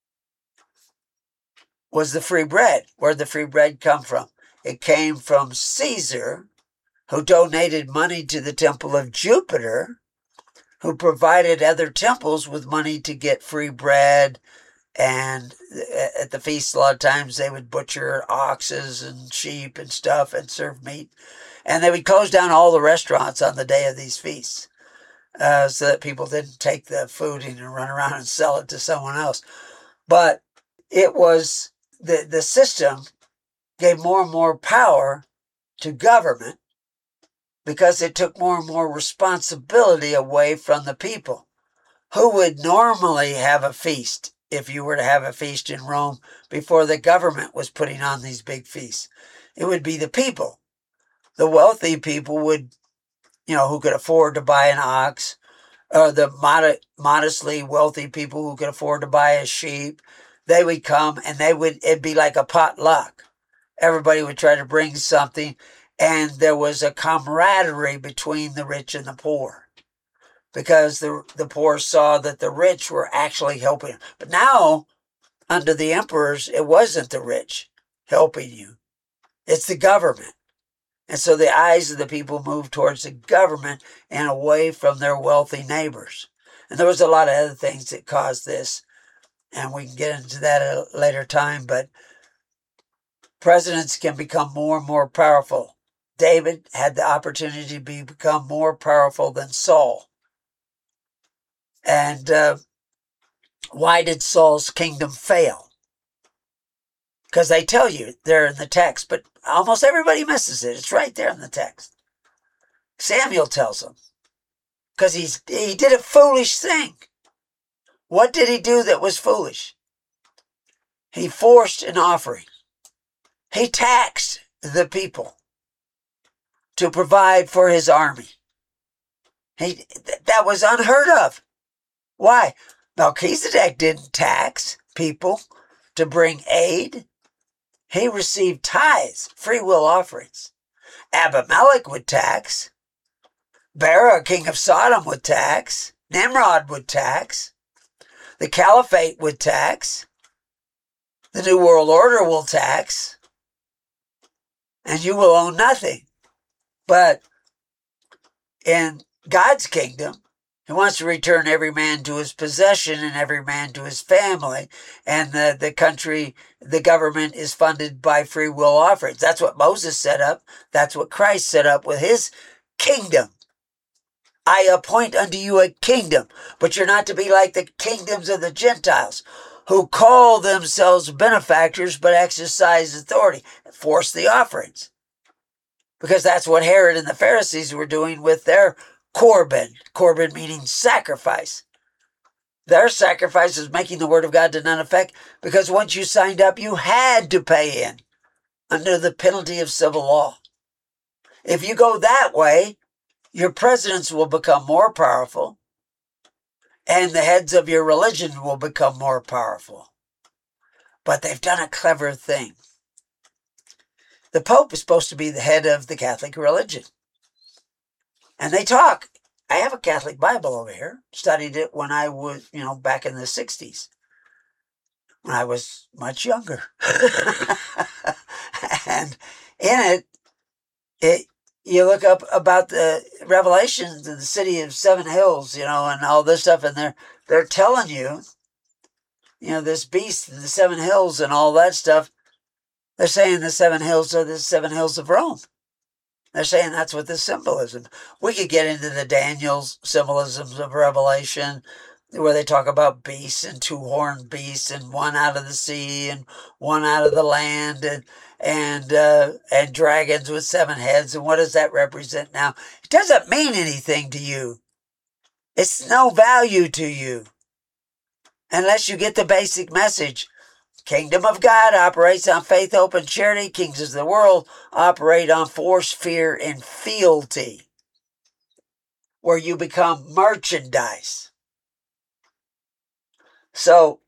was the free bread. Where'd the free bread come from? It came from Caesar, who donated money to the temple of Jupiter, who provided other temples with money to get free bread. And at the feast, a lot of times they would butcher oxes and sheep and stuff and serve meat. And they would close down all the restaurants on the day of these feasts uh, so that people didn't take the food and run around and sell it to someone else. But it was the, the system gave more and more power to government because it took more and more responsibility away from the people who would normally have a feast. If you were to have a feast in Rome before the government was putting on these big feasts, it would be the people. The wealthy people would, you know, who could afford to buy an ox, or the mod- modestly wealthy people who could afford to buy a sheep, they would come and they would, it'd be like a potluck. Everybody would try to bring something, and there was a camaraderie between the rich and the poor. Because the the poor saw that the rich were actually helping. But now, under the emperors, it wasn't the rich helping you. It's the government. And so the eyes of the people moved towards the government and away from their wealthy neighbors. And there was a lot of other things that caused this. And we can get into that at a later time. But presidents can become more and more powerful. David had the opportunity to be, become more powerful than Saul. And uh, why did Saul's kingdom fail? Because they tell you there in the text, but almost everybody misses it. It's right there in the text. Samuel tells them. Because he's he did a foolish thing. What did he do that was foolish? He forced an offering. He taxed the people to provide for his army. He that was unheard of. Why? Melchizedek didn't tax people to bring aid. He received tithes, free will offerings. Abimelech would tax. Bera, king of Sodom, would tax. Nimrod would tax. The Caliphate would tax. The New World Order will tax. And you will own nothing. But in God's kingdom, He wants to return every man to his possession and every man to his family. And the, the country, the government is funded by free will offerings. That's what Moses set up. That's what Christ set up with his kingdom. I appoint unto you a kingdom, but you're not to be like the kingdoms of the Gentiles, who call themselves benefactors but exercise authority, force the offerings. Because that's what Herod and the Pharisees were doing with their Corban. Corban meaning sacrifice. Their sacrifice is making the word of God to none effect, because once you signed up, you had to pay in under the penalty of civil law. If you go that way, your presidents will become more powerful, and the heads of your religion will become more powerful. But they've done a clever thing. The Pope is supposed to be the head of the Catholic religion. And they talk. I have a Catholic Bible over here. Studied it when I was, you know, back in the sixties. When I was much younger. And in it, it, you look up about the Revelations in the city of Seven Hills, you know, and all this stuff. And they're, they're telling you, you know, this beast in the Seven Hills and all that stuff. They're saying the seven hills are the seven hills of Rome. They're saying that's what the symbolism. We could get into the Daniel's symbolisms of Revelation, where they talk about beasts and two-horned beasts and one out of the sea and one out of the land and and uh, and dragons with seven heads. And what does that represent now? It doesn't mean anything to you. It's no value to you unless you get the basic message. Kingdom of God operates on faith, hope, and charity. Kings of the world operate on force, fear, and fealty, where you become merchandise. So,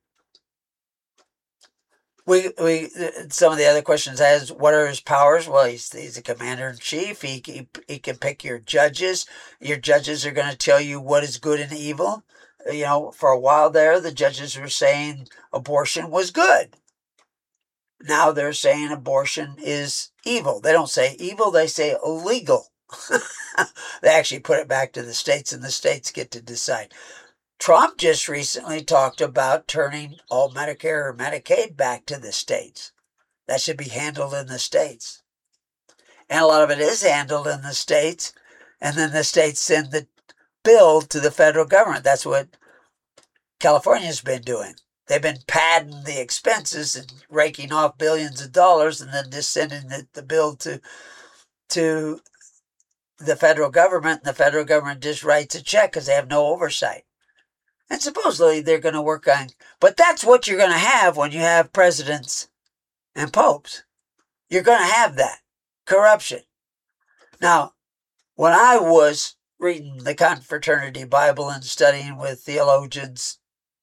we we some of the other questions as what are his powers? Well, he's he's a commander in chief. He, he he can pick your judges. Your judges are going to tell you what is good and evil. You know, for a while there, the judges were saying abortion was good. Now they're saying abortion is evil. They don't say evil, they say illegal. They actually put it back to the states, and the states get to decide. Trump just recently talked about turning all Medicare or Medicaid back to the states. That should be handled in the states. And a lot of it is handled in the states, and then the states send the bill to the federal government. That's what California's been doing. They've been padding the expenses and raking off billions of dollars and then just sending the, the bill to, to the federal government. And the federal government just writes a check because they have no oversight. And supposedly they're going to work on, but that's what you're going to have when you have presidents and popes. You're going to have that corruption. Now, when I was reading the Confraternity Bible and studying with theologians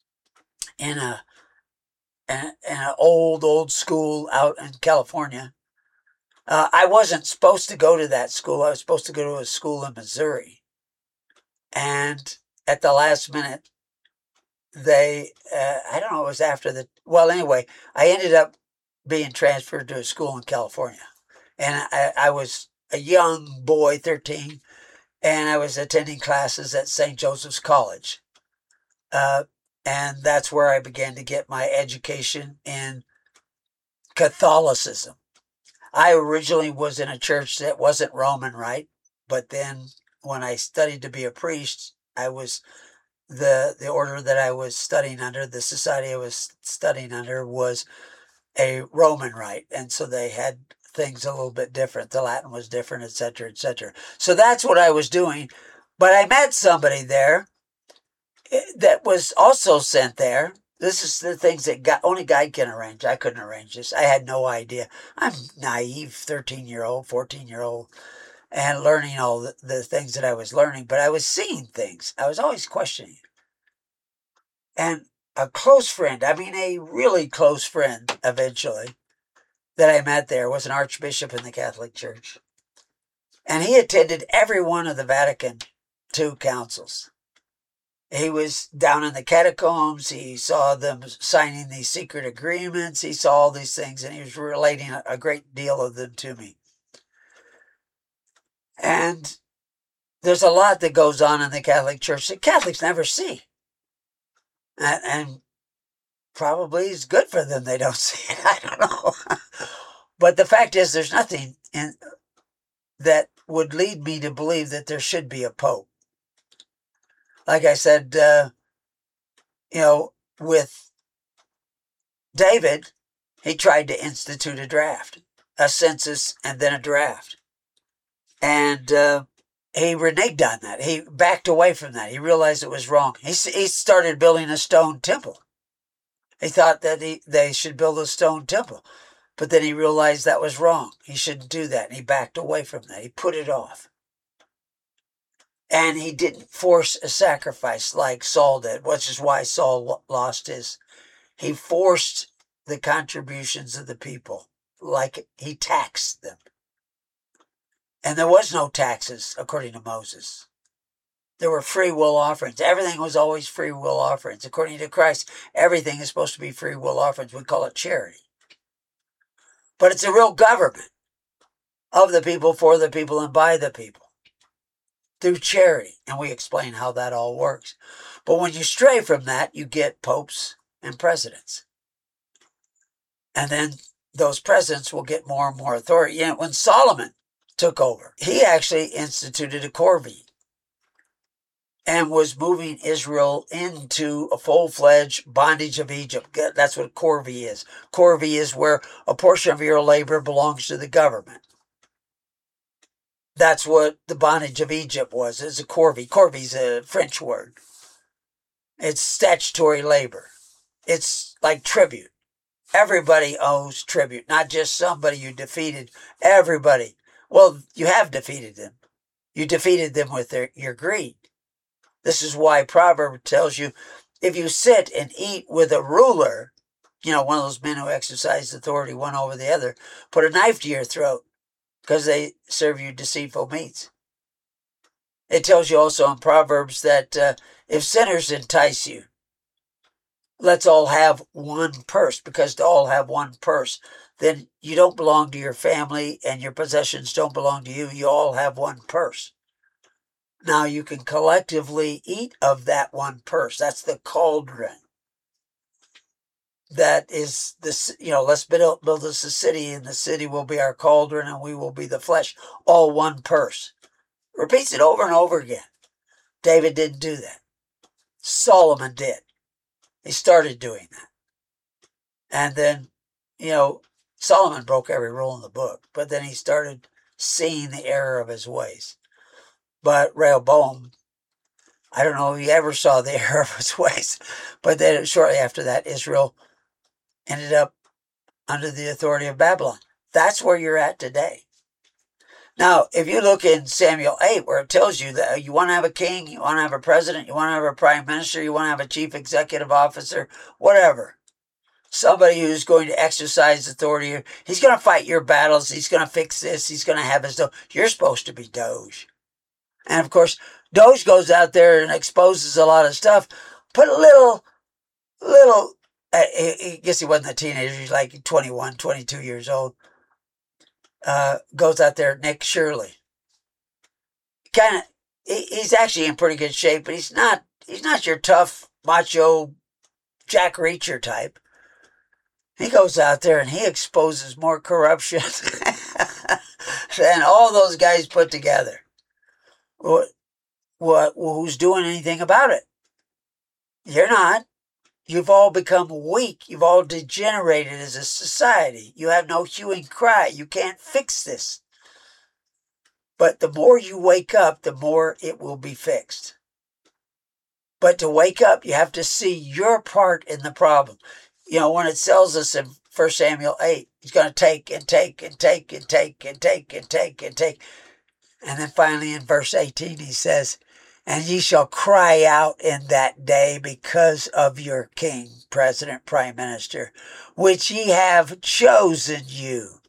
in a in an old, old school out in California, uh, I wasn't supposed to go to that school. I was supposed to go to a school in Missouri. And at the last minute, they, uh, I don't know, it was after the, well, anyway, I ended up being transferred to a school in California. And I, I was a young boy, thirteen, and I was attending classes at Saint Joseph's College. Uh, and that's where I began to get my education in Catholicism. I originally was in a church that wasn't Roman Rite, but then when I studied to be a priest, I was, the, the order that I was studying under, the society I was studying under was a Roman Rite. And so they had things a little bit different. The Latin was different, et cetera, et cetera. So that's what I was doing. But I met somebody there that was also sent there. This is the things that God, only God can arrange. I couldn't arrange this. I had no idea. I'm naive, thirteen-year-old, fourteen-year-old, and learning all the, the things that I was learning. But I was seeing things. I was always questioning. And a close friend, I mean a really close friend eventually, that I met there was an archbishop in the Catholic Church. And he attended every one of the Vatican two councils. He was down in the catacombs. He saw them signing these secret agreements. He saw all these things, and he was relating a great deal of them to me. And there's a lot that goes on in the Catholic Church that Catholics never see. And, and probably it's good for them they don't see it. I don't know. But the fact is, there's nothing in, that would lead me to believe that there should be a pope. Like I said, uh, you know, with David, he tried to institute a draft, a census, and then a draft. And uh, he reneged on that. He backed away from that. He realized it was wrong. He, he started building a stone temple. He thought that he, they should build a stone temple. But then he realized that was wrong. He shouldn't do that. And he backed away from that. He put it off. And he didn't force a sacrifice like Saul did, which is why Saul lost his. He forced the contributions of the people, like he taxed them. And there was no taxes, according to Moses. There were free will offerings. Everything was always free will offerings. According to Christ, everything is supposed to be free will offerings. We call it charity. But it's a real government of the people, for the people, and by the people. Through charity. And we explain how that all works. But when you stray from that, you get popes and presidents. And then those presidents will get more and more authority. You know, when Solomon took over, he actually instituted a corvée and was moving Israel into a full-fledged bondage of Egypt. That's what corvée is. Corvée is where a portion of your labor belongs to the government. That's what the bondage of Egypt was. It's a corvée. Corvée is a French word. It's statutory labor. It's like tribute. Everybody owes tribute, not just somebody you defeated. Everybody. Well, you have defeated them. You defeated them with their, your greed. This is why Proverbs tells you, if you sit and eat with a ruler, you know, one of those men who exercise authority one over the other, put a knife to your throat because they serve you deceitful meats. It tells you also in Proverbs that uh, if sinners entice you, let's all have one purse, because to all have one purse, then you don't belong to your family and your possessions don't belong to you. You all have one purse. Now you can collectively eat of that one purse. That's the cauldron. That is the, you know, let's build, build us a city, and the city will be our cauldron and we will be the flesh. All one purse. Repeats it over and over again. David didn't do that. Solomon did. He started doing that. And then, you know, Solomon broke every rule in the book, but then he started seeing the error of his ways. But Rehoboam, I don't know if he ever saw the error of his ways, but then shortly after that, Israel ended up under the authority of Babylon. That's where you're at today. Now, if you look in Samuel eight, where it tells you that you want to have a king, you want to have a president, you want to have a prime minister, you want to have a chief executive officer, whatever, somebody who's going to exercise authority, he's going to fight your battles, he's going to fix this, he's going to have his, you're supposed to be Doge. And of course, Doge goes out there and exposes a lot of stuff, but a little, little, I guess he wasn't a teenager, he's like twenty-one, twenty-two years old. Uh, goes out there, Nick Shirley. Kind of, he's actually in pretty good shape, but he's not, he's not your tough, macho, Jack Reacher type. He goes out there and he exposes more corruption than all those guys put together. What, what, who's doing anything about it? You're not. You've all become weak. You've all degenerated as a society. You have no hue and cry. You can't fix this. But the more you wake up, the more it will be fixed. But to wake up, you have to see your part in the problem. You know, when it tells us in First Samuel eight, he's going to take and take and take and take and take and take and take. And then finally in verse eighteen, he says, and ye shall cry out in that day because of your king, president, prime minister, which ye have chosen you.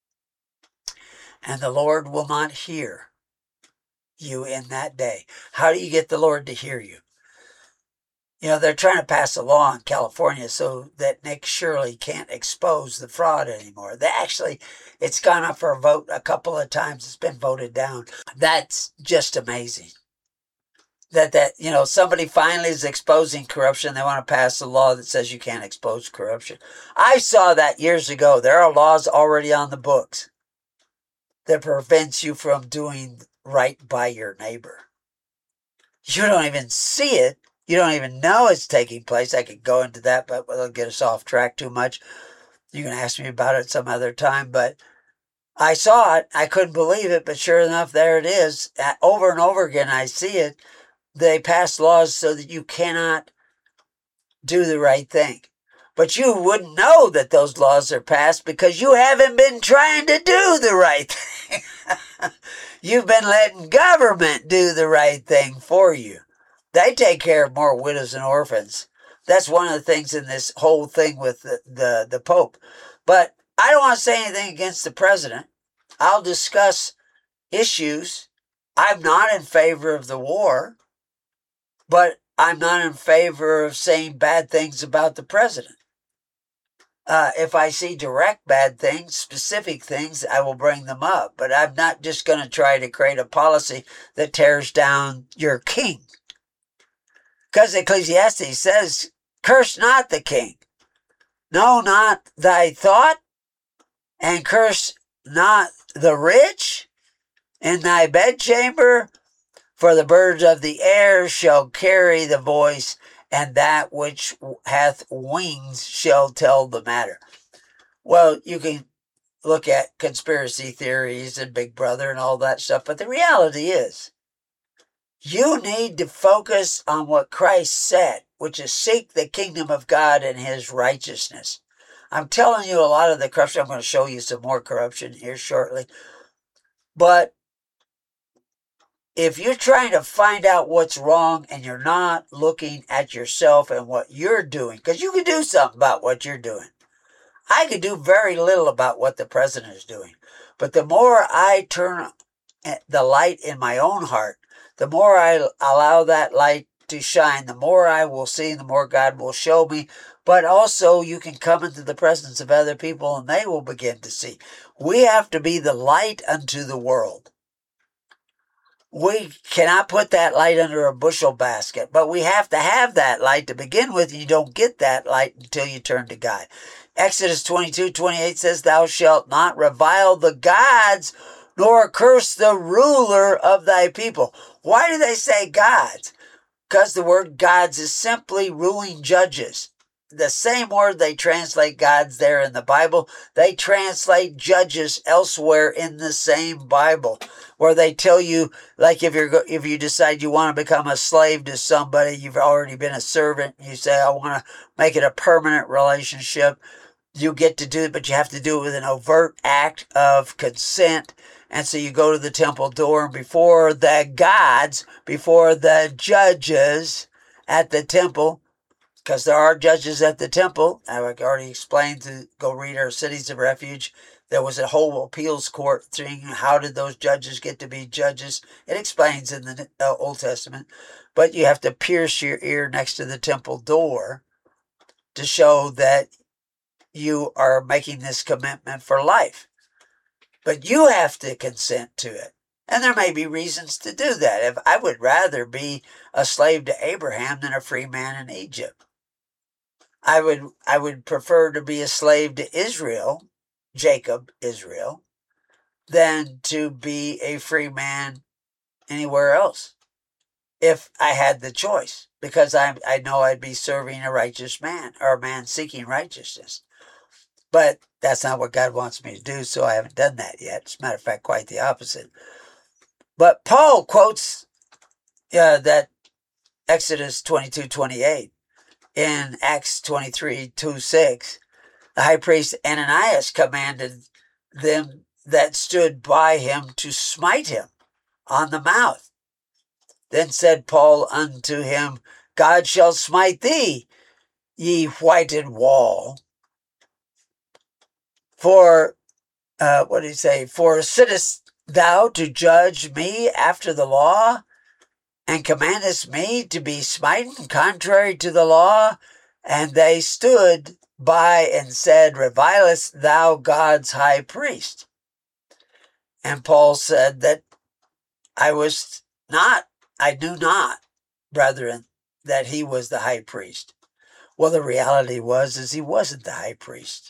And the Lord will not hear you in that day. How do you get the Lord to hear you? You know, they're trying to pass a law in California so that Nick Shirley can't expose the fraud anymore. They actually, it's gone up for a vote a couple of times. It's been voted down. That's just amazing. That, that you know, somebody finally is exposing corruption. They want to pass a law that says you can't expose corruption. I saw that years ago. There are laws already on the books that prevents you from doing right by your neighbor. You don't even see it. You don't even know it's taking place. I could go into that, but it'll get us off track too much. You can ask me about it some other time. But I saw it. I couldn't believe it, but sure enough, there it is. Over and over again, I see it. They pass laws so that you cannot do the right thing. But you wouldn't know that those laws are passed because you haven't been trying to do the right thing. You've been letting government do the right thing for you. They take care of more widows and orphans. That's one of the things in this whole thing with the, the, the Pope. But I don't want to say anything against the president. I'll discuss issues. I'm not in favor of the war, but I'm not in favor of saying bad things about the president. Uh, if I see direct bad things, specific things, I will bring them up. But I'm not just going to try to create a policy that tears down your king. Because Ecclesiastes says, curse not the king. No, not thy thought. And curse not the rich in thy bedchamber. For the birds of the air shall carry the voice, and that which hath wings shall tell the matter. Well, you can look at conspiracy theories and Big Brother and all that stuff, but the reality is, you need to focus on what Christ said, which is seek the kingdom of God and his righteousness. I'm telling you a lot of the corruption. I'm going to show you some more corruption here shortly. But if you're trying to find out what's wrong and you're not looking at yourself and what you're doing, because you can do something about what you're doing. I could do very little about what the president is doing. But the more I turn the light in my own heart, the more I allow that light to shine, the more I will see, the more God will show me. But also you can come into the presence of other people and they will begin to see. We have to be the light unto the world. We cannot put that light under a bushel basket, but we have to have that light to begin with. You don't get that light until you turn to God. Exodus twenty-two twenty-eight says, thou shalt not revile the gods, nor curse the ruler of thy people. Why do they say gods? Because the word gods is simply ruling judges. The same word they translate gods there in the Bible, they translate judges elsewhere in the same Bible, where they tell you, like if you're if you decide you want to become a slave to somebody, you've already been a servant, you say, I want to make it a permanent relationship. You get to do it, but you have to do it with an overt act of consent. And so you go to the temple door, and before the gods, before the judges at the temple, because there are judges at the temple. I already explained to go read our Cities of Refuge. There was a whole appeals court thing. How did those judges get to be judges? It explains in the uh, Old Testament. But you have to pierce your ear next to the temple door to show that you are making this commitment for life. But you have to consent to it. And there may be reasons to do that. If I would rather be a slave to Abraham than a free man in Egypt. I would I would prefer to be a slave to Israel, Jacob, Israel, than to be a free man anywhere else if I had the choice, because I I know I'd be serving a righteous man or a man seeking righteousness. But that's not what God wants me to do, so I haven't done that yet. As a matter of fact, quite the opposite. But Paul quotes uh, that Exodus twenty-two twenty-eight. In Acts twenty-three two six, the high priest Ananias commanded them that stood by him to smite him on the mouth. Then said Paul unto him, God shall smite thee, ye whited wall. For, uh, what did he say? For sittest thou to judge me after the law? and commandest me to be smitten contrary to the law? And they stood by and said, Revilest thou God's high priest? And Paul said that I was not, I knew not, brethren, that he was the high priest. Well, the reality was, is he wasn't the high priest.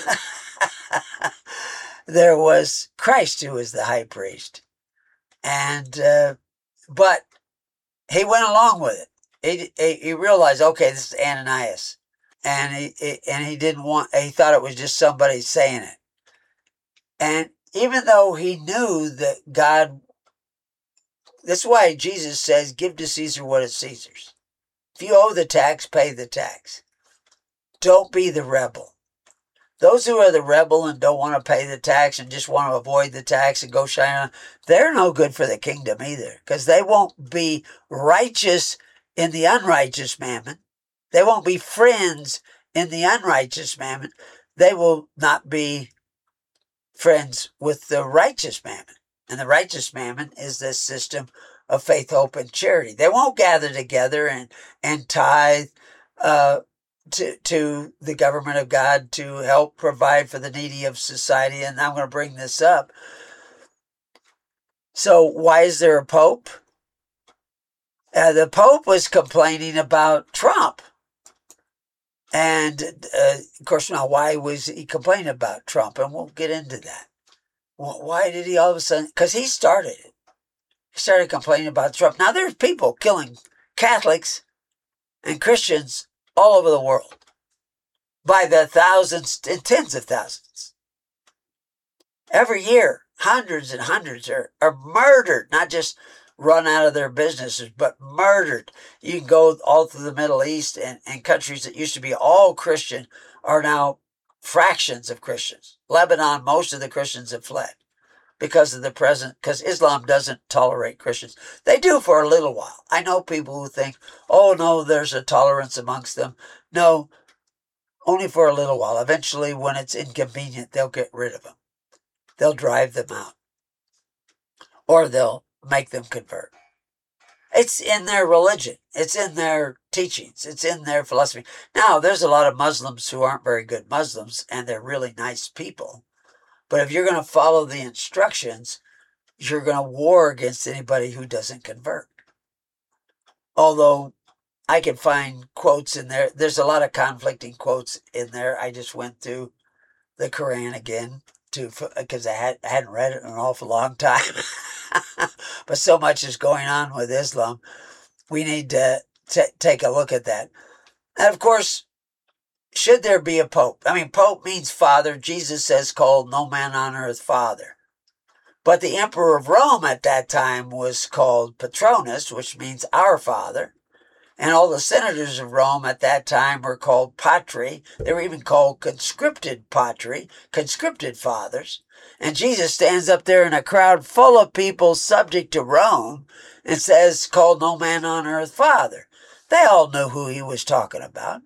There was Christ who was the high priest. And, uh, but he went along with it. He, he, he realized, okay, this is Ananias. And he, he, and he didn't want, he thought it was just somebody saying it. And even though he knew that God, that's why Jesus says, give to Caesar what is Caesar's. If you owe the tax, pay the tax. Don't be the rebel. Those who are the rebel and don't want to pay the tax and just want to avoid the tax and go shine on, they're no good for the kingdom either, because they won't be righteous in the unrighteous mammon. They won't be friends in the unrighteous mammon. They will not be friends with the righteous mammon. And the righteous mammon is this system of faith, hope, and charity. They won't gather together and, and tithe uh, to, to the government of God to help provide for the needy of society. And I'm going to bring this up. So why is there a pope? Uh, the Pope was complaining about Trump. And, uh, of course, now, why was he complaining about Trump? And we'll get into that. Well, why did he all of a sudden? Because he started it. He started complaining about Trump. Now, there's people killing Catholics and Christians all over the world by the thousands and tens of thousands. Every year, hundreds and hundreds are, are murdered, not just run out of their businesses, but murdered. You can go all through the Middle East, and, and countries that used to be all Christian are now fractions of Christians. Lebanon, most of the Christians have fled because of the present, because Islam doesn't tolerate Christians. They do for a little while. I know people who think, oh no, there's a tolerance amongst them. No, only for a little while. Eventually, when it's inconvenient, they'll get rid of them. They'll drive them out. Or they'll make them convert. It's in their religion. It's in their teachings. It's in their philosophy. Now, there's a lot of Muslims who aren't very good Muslims, and they're really nice people. But if you're going to follow the instructions, you're going to war against anybody who doesn't convert. Although I can find quotes in there. There's a lot of conflicting quotes in there. I just went through the Quran again to because I, had, I hadn't read it in an awful long time. But so much is going on with Islam. We need to t- take a look at that. And of course, should there be a pope? I mean, pope means father. Jesus says, called no man on earth father. But the emperor of Rome at that time was called Patronus, which means our father. And all the senators of Rome at that time were called patri. They were even called conscripted patri, conscripted fathers. And Jesus stands up there in a crowd full of people subject to Rome and says, called no man on earth father. They all knew who he was talking about.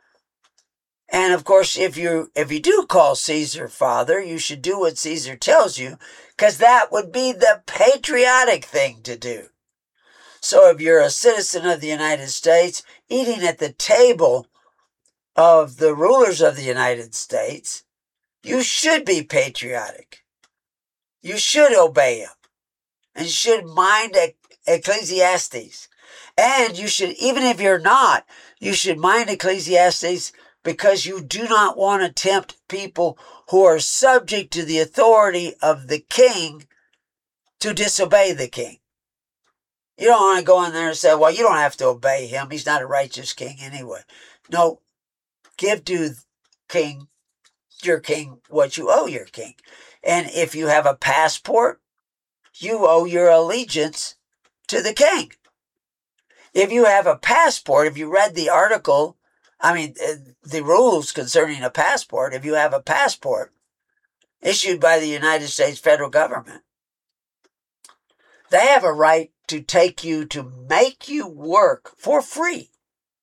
And of course, if you if you do call Caesar father, you should do what Caesar tells you, because that would be the patriotic thing to do. So if you're a citizen of the United States, eating at the table of the rulers of the United States, you should be patriotic. You should obey him. And you should mind Ecclesiastes. And you should, even if you're not, you should mind Ecclesiastes because you do not want to tempt people who are subject to the authority of the king to disobey the king. You don't want to go in there and say, well, you don't have to obey him. He's not a righteous king anyway. No, give to king, your king, what you owe your king. And if you have a passport, you owe your allegiance to the king. If you have a passport, if you read the article, I mean, the rules concerning a passport, if you have a passport issued by the United States federal government, they have a right to take you, to make you work for free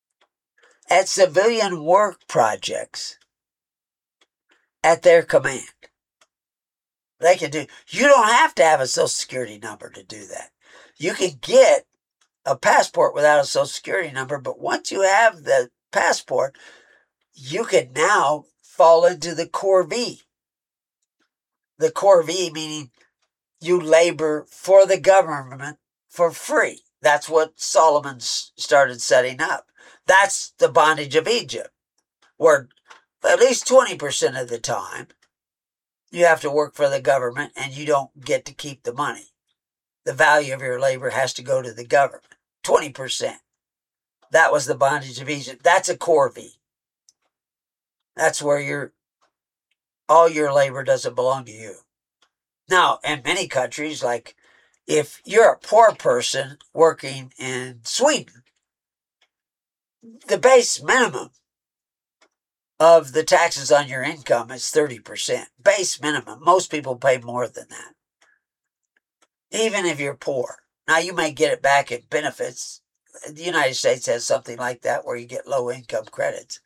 at civilian work projects at their command. They can do, you don't have to have a Social Security number to do that. You can get a passport without a social security number, but once you have the passport, you can now fall into the corvée. The corvée meaning you labor for the government for free. That's what Solomon started setting up. That's the bondage of Egypt, where at least twenty percent of the time you have to work for the government and you don't get to keep the money. The value of your labor has to go to the government. twenty percent. That was the bondage of Egypt. That's a corvée. That's where your all your labor doesn't belong to you. Now, in many countries, like if you're a poor person working in Sweden, the base minimum of the taxes on your income is thirty percent. Base minimum. Most people pay more than that, even if you're poor. Now, you may get it back in benefits. The United States has something like that where you get low income credits.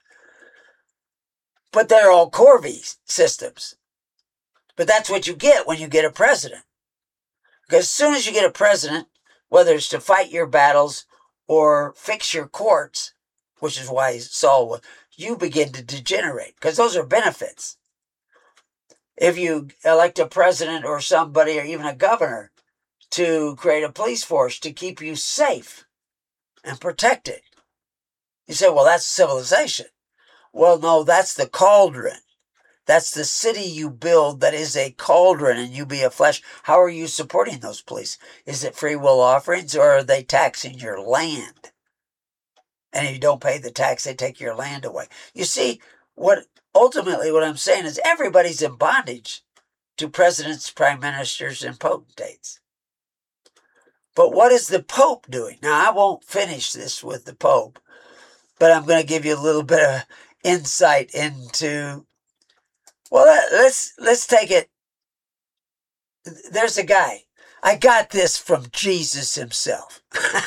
But they're all corvée systems. But that's what you get when you get a president. Because as soon as you get a president, whether it's to fight your battles or fix your courts, which is why Saul was, you begin to degenerate, because those are benefits. If you elect a president or somebody or even a governor to create a police force to keep you safe and protected, you say, well, that's civilization. Well, no, that's the cauldron. That's the city you build that is a cauldron and you be a flesh. How are you supporting those police? Is it free will offerings or are they taxing your land? And if you don't pay the tax, they take your land away. You see, what ultimately what I'm saying is everybody's in bondage to presidents, prime ministers, and potentates. But what is the Pope doing? Now, I won't finish this with the Pope, but I'm going to give you a little bit of insight into, well, let's let's take it. There's a guy. I got this from Jesus himself.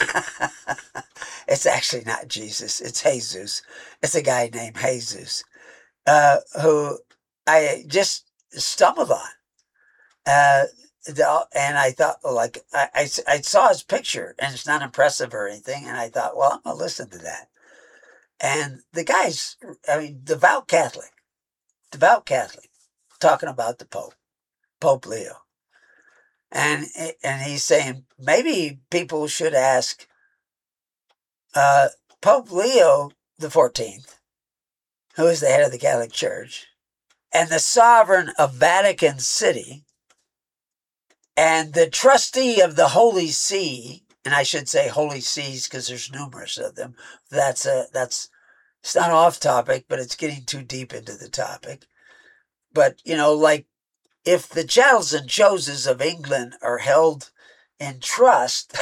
It's actually not Jesus. It's Jesus. It's a guy named Jesus uh, who I just stumbled on. Uh, and I thought, like, I, I, I saw his picture, and it's not impressive or anything, and I thought, well, I'm going to listen to that. And the guy's, I mean, devout Catholic, devout Catholic, talking about the Pope, Pope Leo. And and he's saying maybe people should ask uh, Pope Leo the fourteenth, who is the head of the Catholic Church, and the sovereign of Vatican City, and the trustee of the Holy See, and I should say Holy Sees because there's numerous of them. That's a that's it's not off topic, but it's getting too deep into the topic. But you know, like, if the chattels and choses of England are held in trust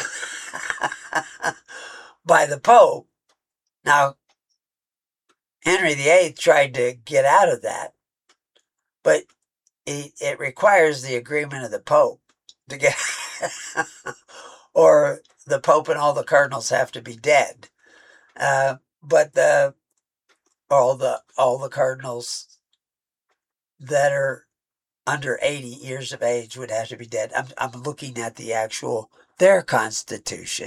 by the Pope, now Henry the Eighth tried to get out of that, but it, it requires the agreement of the Pope to get, or the Pope and all the cardinals have to be dead. Uh, but the all the all the cardinals that are under eighty years of age would have to be dead. I'm I'm looking at the actual, their constitution,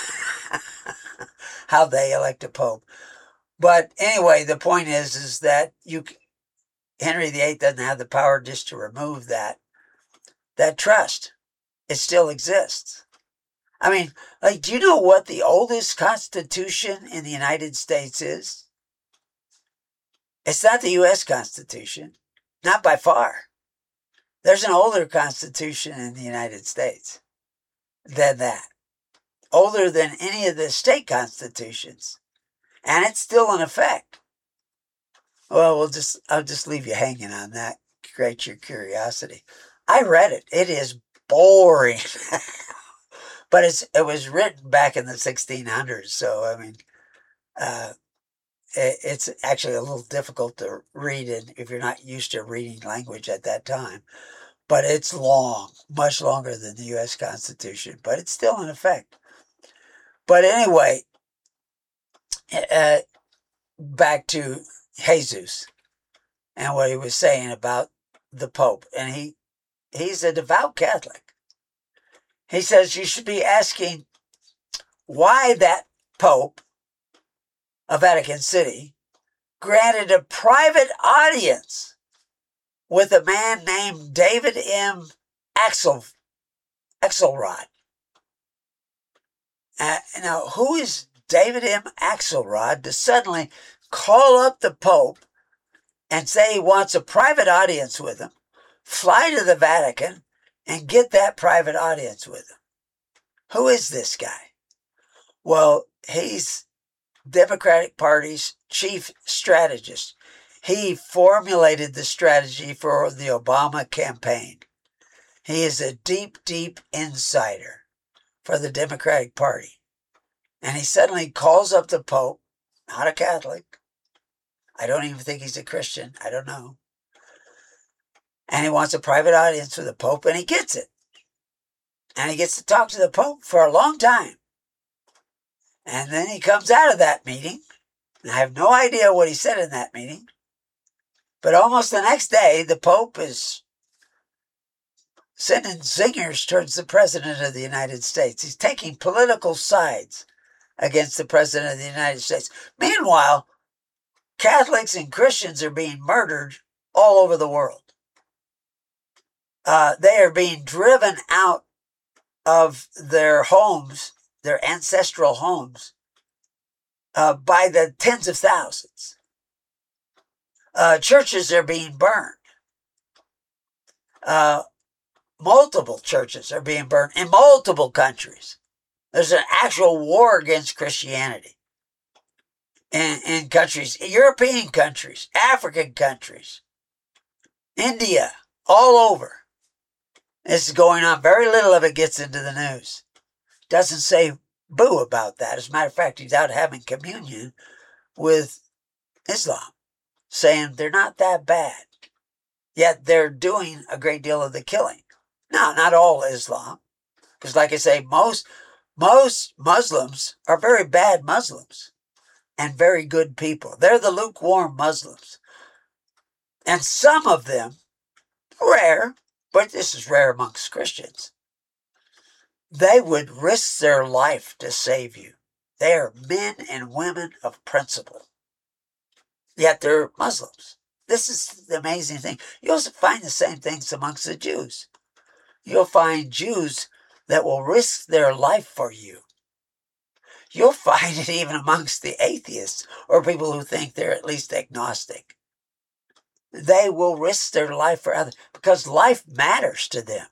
how they elect a pope. But anyway, the point is, is that you, Henry the Eighth doesn't have the power just to remove that, that trust. It still exists. I mean, like, do you know what the oldest constitution in the United States is? It's not the U S Constitution, not by far. There's an older constitution in the United States than that. Older than any of the state constitutions. And it's still in effect. Well, we'll just I'll just leave you hanging on that. Create your curiosity. I read it. It is boring. But it's it was written back in the sixteen hundreds, so I mean uh it, it's actually a little difficult to read it if you're not used to reading language at that time. But it's long, much longer than the U S Constitution, but it's still in effect. But anyway, uh, back to Jesus and what he was saying about the Pope. And he he's a devout Catholic. He says you should be asking, why that Pope of Vatican City granted a private audience with a man named David M. Axel, Axelrod. Uh, now, who is David M. Axelrod to suddenly call up the Pope and say he wants a private audience with him, fly to the Vatican, and get that private audience with him? Who is this guy? Well, he's Democratic Party's chief strategist. He formulated the strategy for the Obama campaign. He is a deep, deep insider for the Democratic Party. And he suddenly calls up the Pope, not a Catholic. I don't even think he's a Christian. I don't know. And he wants a private audience with the Pope, and he gets it. And he gets to talk to the Pope for a long time. And then he comes out of that meeting. And I have no idea what he said in that meeting. But almost the next day, the Pope is sending zingers towards the President of the United States. He's taking political sides against the President of the United States. Meanwhile, Catholics and Christians are being murdered all over the world. Uh, they are being driven out of their homes, their ancestral homes, uh, by the tens of thousands. Uh, churches are being burned. Uh, multiple churches are being burned in multiple countries. There's an actual war against Christianity in, in countries, European countries, African countries, India, all over. This is going on. Very little of it gets into the news. Doesn't say boo about that. As a matter of fact, he's out having communion with Islam, saying they're not that bad. Yet they're doing a great deal of the killing. Now, not all Islam, because like I say, most most Muslims are very bad Muslims and very good people. They're the lukewarm Muslims. And some of them, rare, but this is rare amongst Christians, they would risk their life to save you. They are men and women of principle. Yet they're Muslims. This is the amazing thing. You also find the same things amongst the Jews. You'll find Jews that will risk their life for you. You'll find it even amongst the atheists or people who think they're at least agnostic. They will risk their life for others because life matters to them.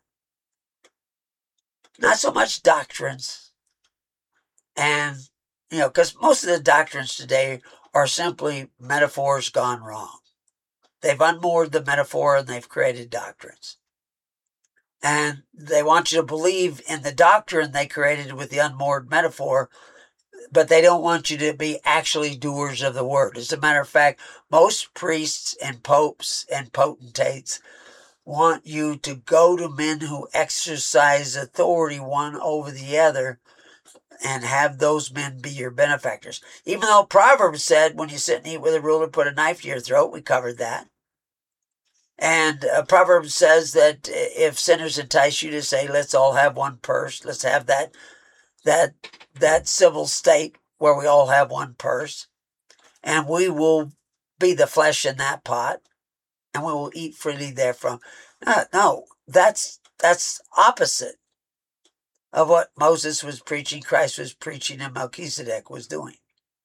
Not so much doctrines. And, you know, because most of the doctrines today are simply metaphors gone wrong. They've unmoored the metaphor and they've created doctrines. And they want you to believe in the doctrine they created with the unmoored metaphor, but they don't want you to be actually doers of the word. As a matter of fact, most priests and popes and potentates want you to go to men who exercise authority one over the other and have those men be your benefactors. Even though Proverbs said, when you sit and eat with a ruler, put a knife to your throat. We covered that. And uh, Proverbs says that if sinners entice you to say, let's all have one purse, let's have that that that civil state where we all have one purse, and we will be the flesh in that pot, and we will eat freely therefrom. No, no that's that's opposite of what Moses was preaching, Christ was preaching, and Melchizedek was doing.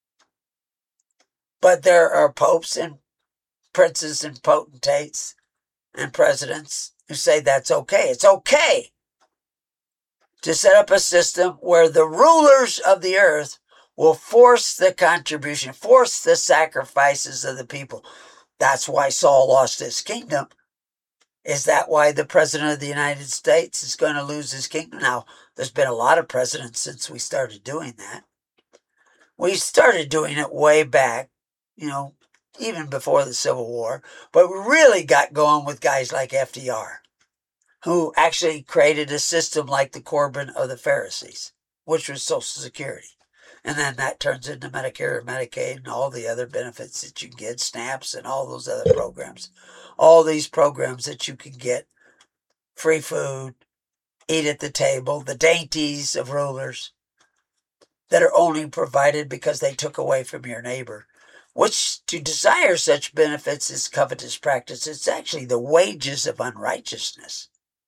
But there are popes and princes and potentates and presidents who say that's okay. It's okay to set up a system where the rulers of the earth will force the contribution, force the sacrifices of the people. That's why Saul lost his kingdom. Is that why the president of the United States is going to lose his kingdom? Now, there's been a lot of presidents since we started doing that. We started doing it way back, you know, even before the Civil War, but we really got going with guys like F D R, who actually created a system like the Corbin of the Pharisees, which was Social Security. And then that turns into Medicare and Medicaid and all the other benefits that you can get, SNAPs and all those other programs. All these programs that you can get, free food, eat at the table, the dainties of rulers. that are only provided because they took away from your neighbor. Which to desire such benefits is covetous practice. It's actually the wages of unrighteousness,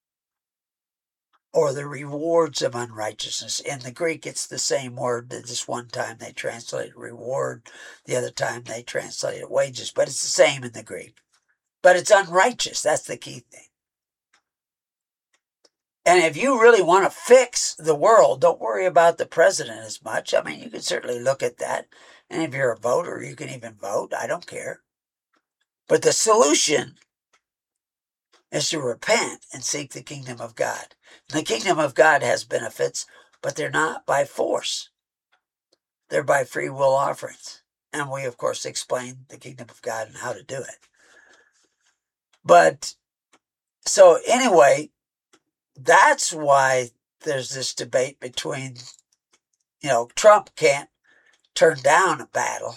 or the rewards of unrighteousness. In the Greek, it's the same word. This one time they translate reward, the other time they translate it wages, but it's the same in the Greek. But it's unrighteous. That's the key thing. And if you really want to fix the world, don't worry about the president as much. I mean, you can certainly look at that. And if you're a voter, you can even vote. I don't care. But the solution is to repent and seek the kingdom of God. And the kingdom of God has benefits, but they're not by force. They're by free will offerings. And we, of course, explain the kingdom of God and how to do it. But, so anyway, that's why there's this debate between, you know, Trump can't turn down a battle.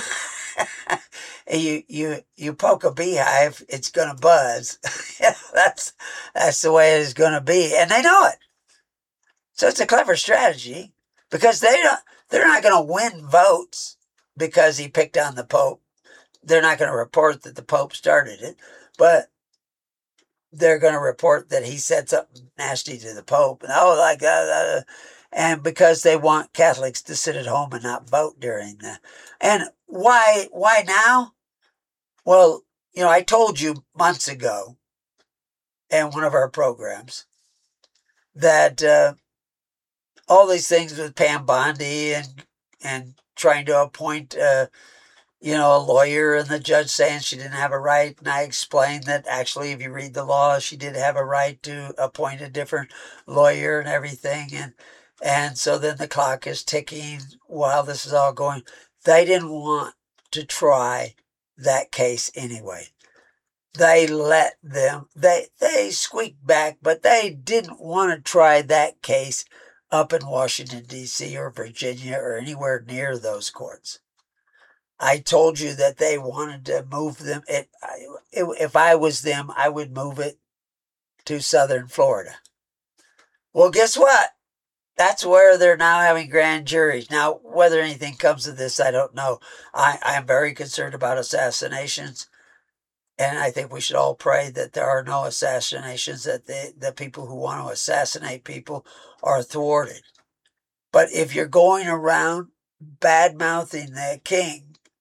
you you you poke a beehive, it's going to buzz. that's that's the way it's going to be, and they know it. So it's a clever strategy, because they don't. They're not going to win votes because he picked on the Pope. They're not going to report that the Pope started it, but they're going to report that he said something nasty to the Pope, and oh, like that, uh, and because they want Catholics to sit at home and not vote during the. And why? Why now? Well, you know, I told you months ago, in one of our programs, that uh, all these things with Pam Bondi and and trying to appoint. Uh, you know, a lawyer, and the judge saying she didn't have a right. And I explained that actually, if you read the law, she did have a right to appoint a different lawyer and everything. And, and so then the clock is ticking while this is all going. They didn't want to try that case anyway. They let them, they, they squeaked back, but they didn't want to try that case up in Washington, D C or Virginia or anywhere near those courts. I told you that they wanted to move them. It, it, if I was them, I would move it to southern Florida. Well, guess what? That's where they're now having grand juries. Now, whether anything comes of this, I don't know. I, I am very concerned about assassinations, and I think we should all pray that there are no assassinations, that the, the people who want to assassinate people are thwarted. But if you're going around bad-mouthing the king,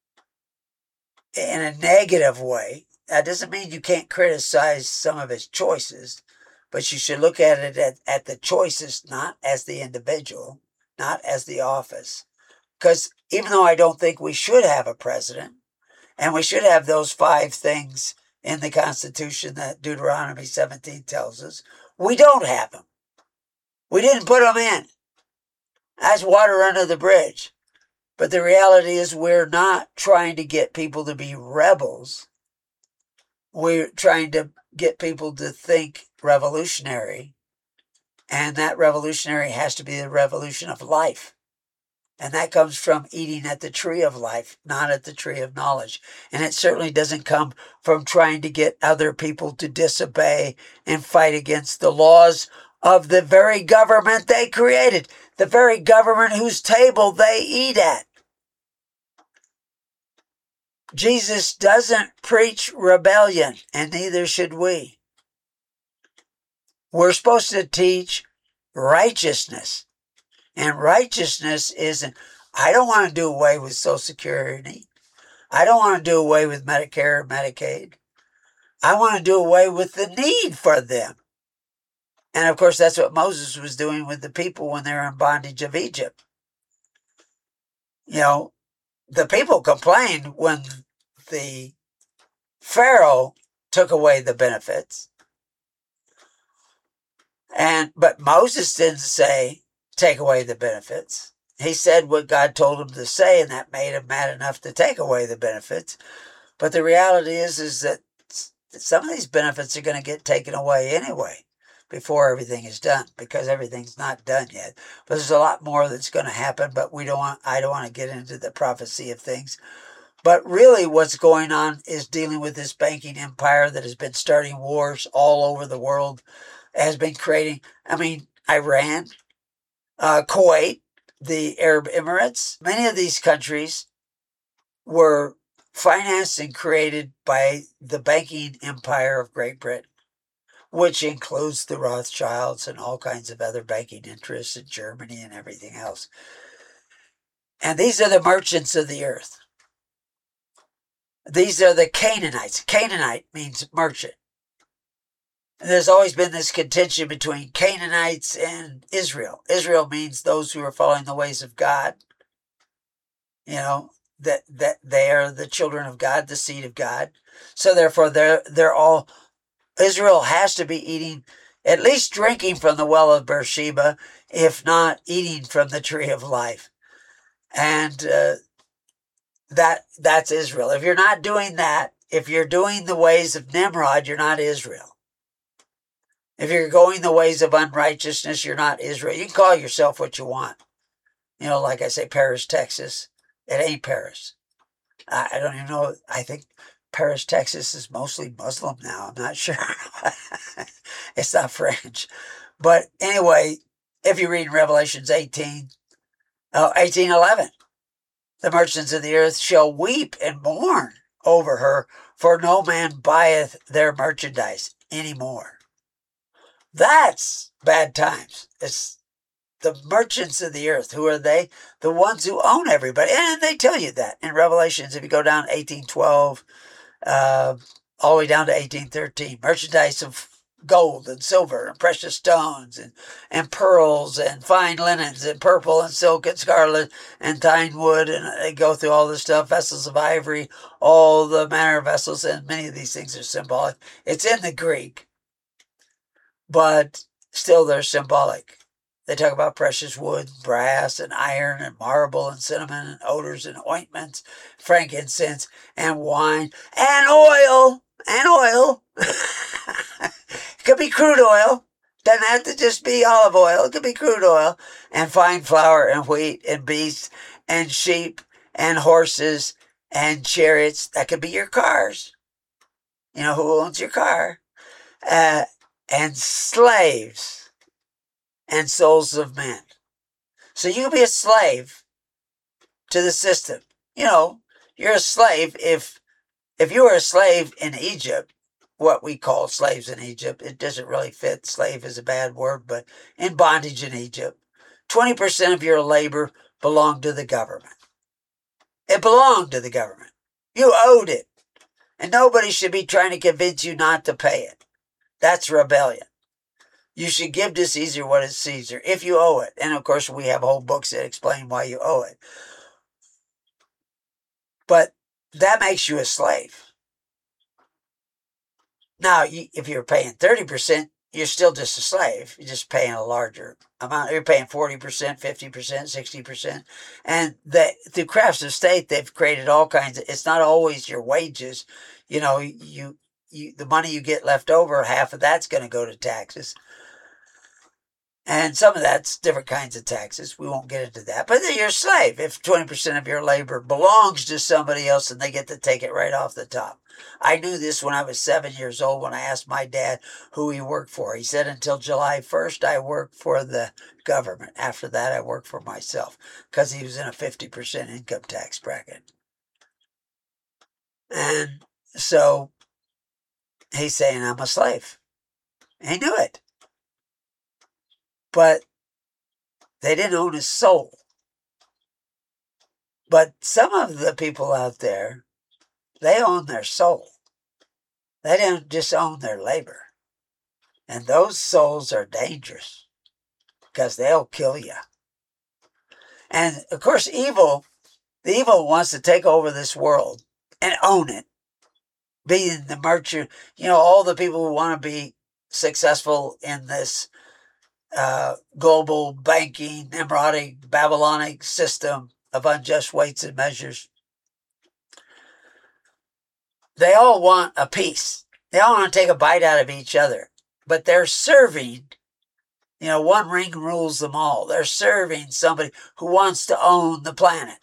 in a negative way, that doesn't mean you can't criticize some of his choices, but you should look at it at, at the choices, not as the individual, not as the office. Because even though I don't think we should have a president, and we should have those five things in the Constitution that Deuteronomy seventeen tells us, we don't have them. We didn't put them in. That's water under the bridge. But the reality is we're not trying to get people to be rebels. We're trying to get people to think revolutionary. And that revolutionary has to be the revolution of life. And that comes from eating at the tree of life, not at the tree of knowledge. And it certainly doesn't come from trying to get other people to disobey and fight against the laws of the very government they created, the very government whose table they eat at. Jesus doesn't preach rebellion, and neither should we. We're supposed to teach righteousness. And righteousness isn't, I don't want to do away with Social Security. I don't want to do away with Medicare and Medicaid. I want to do away with the need for them. And of course, that's what Moses was doing with the people when they were in bondage of Egypt. You know, the people complained when the Pharaoh took away the benefits. And but Moses didn't say, take away the benefits. He said what God told him to say, and that made him mad enough to take away the benefits. But the reality is, is that some of these benefits are going to get taken away anyway before everything is done, because everything's not done yet. But there's a lot more that's going to happen, but we don't want, I don't want to get into the prophecy of things. But really what's going on is dealing with this banking empire that has been starting wars all over the world, has been creating, I mean, Iran, uh, Kuwait, the Arab Emirates. Many of these countries were financed and created by the banking empire of Great Britain, which includes the Rothschilds and all kinds of other banking interests in Germany and everything else. And these are the merchants of the earth. These are the Canaanites. Canaanite means merchant. And there's always been this contention between Canaanites and Israel. Israel means those who are following the ways of God. You know, that that they are the children of God, the seed of God. So therefore, they're they're all, Israel has to be eating, at least drinking from the well of Beersheba, if not eating from the tree of life. And uh, that that's Israel. If you're not doing that, if you're doing the ways of Nimrod, you're not Israel. If you're going the ways of unrighteousness, you're not Israel. You can call yourself what you want. You know, like I say, Paris, Texas. It ain't Paris. I, I don't even know. I think Paris, Texas is mostly Muslim now. I'm not sure. It's not French. But anyway, if you read Revelations eighteen, oh, eighteen eleven, the merchants of the earth shall weep and mourn over her, for no man buyeth their merchandise anymore. That's bad times. It's the merchants of the earth. Who are they? The ones who own everybody. And they tell you that in Revelations, if you go down eighteen twelve, uh, all the way down to eighteen thirteen, merchandise of gold and silver and precious stones and, and pearls and fine linens and purple and silk and scarlet and thine wood. And they go through all this stuff, vessels of ivory, all the manner of vessels. And many of these things are symbolic. It's in the Greek, but still they're symbolic. They talk about precious wood, brass, and iron, and marble, and cinnamon, and odors, and ointments, frankincense, and wine, and oil, and oil. It could be crude oil. Doesn't have to just be olive oil. It could be crude oil, and fine flour, and wheat, and beasts, and sheep, and horses, and chariots. That could be your cars. You know, who owns your car? Uh, and slaves and souls of men. So you can be a slave to the system. You know, you're a slave if if you were a slave in Egypt, what we call slaves in Egypt, it doesn't really fit. Slave is a bad word, but in bondage in Egypt, twenty percent of your labor belonged to the government. It belonged to the government. You owed it. And nobody should be trying to convince you not to pay it. That's rebellion. You should give to Caesar what is Caesar, if you owe it. And of course, we have whole books that explain why you owe it. But that makes you a slave. Now, if you're paying thirty percent, you're still just a slave. You're just paying a larger amount. You're paying forty percent, fifty percent, sixty percent. And the, through crafts of state, they've created all kinds of, it's not always your wages. You know, you, you the money you get left over, half of that's going to go to taxes. And some of that's different kinds of taxes. We won't get into that. But you're a slave if twenty percent of your labor belongs to somebody else and they get to take it right off the top. I knew this when I was seven years old when I asked my dad who he worked for. He said, until July first, I worked for the government. After that, I worked for myself because he was in a fifty percent income tax bracket. And so he's saying, I'm a slave. He knew it. But they didn't own his soul. But some of the people out there, they own their soul. They don't just own their labor. And those souls are dangerous because they'll kill you. And of course, evil, the evil wants to take over this world and own it. Being the merchant, you know, all the people who want to be successful in this Uh, global banking, Nimrodic, Babylonic system of unjust weights and measures. They all want a piece. They all want to take a bite out of each other. But they're serving, you know, one ring rules them all. They're serving somebody who wants to own the planet.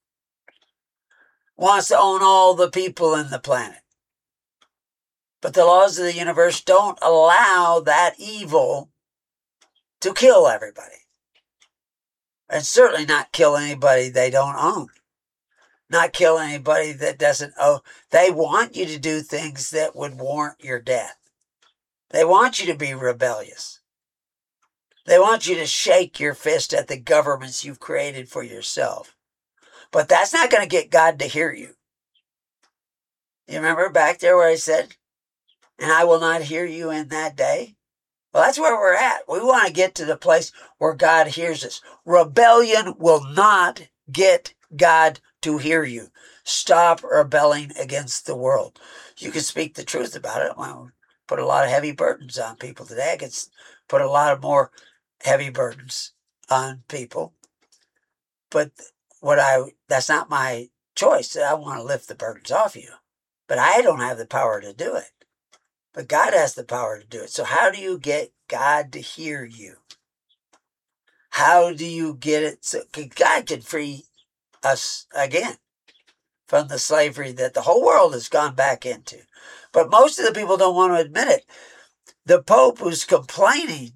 Wants to own all the people in the planet. But the laws of the universe don't allow that evil to kill everybody. And certainly not kill anybody they don't own. Not kill anybody that doesn't owe. They want you to do things that would warrant your death. They want you to be rebellious. They want you to shake your fist at the governments you've created for yourself. But that's not going to get God to hear you. You remember back there where I said, and I will not hear you in that day? Well, that's where we're at. We want to get to the place where God hears us. Rebellion will not get God to hear you. Stop rebelling against the world. You can speak the truth about it. Well, put a lot of heavy burdens on people today. I could put a lot of more heavy burdens on people. But what I that's not my choice. I want to lift the burdens off you. But I don't have the power to do it. But God has the power to do it. So how do you get God to hear you? How do you get it? So God can free us again from the slavery that the whole world has gone back into. But most of the people don't want to admit it. The Pope who's complaining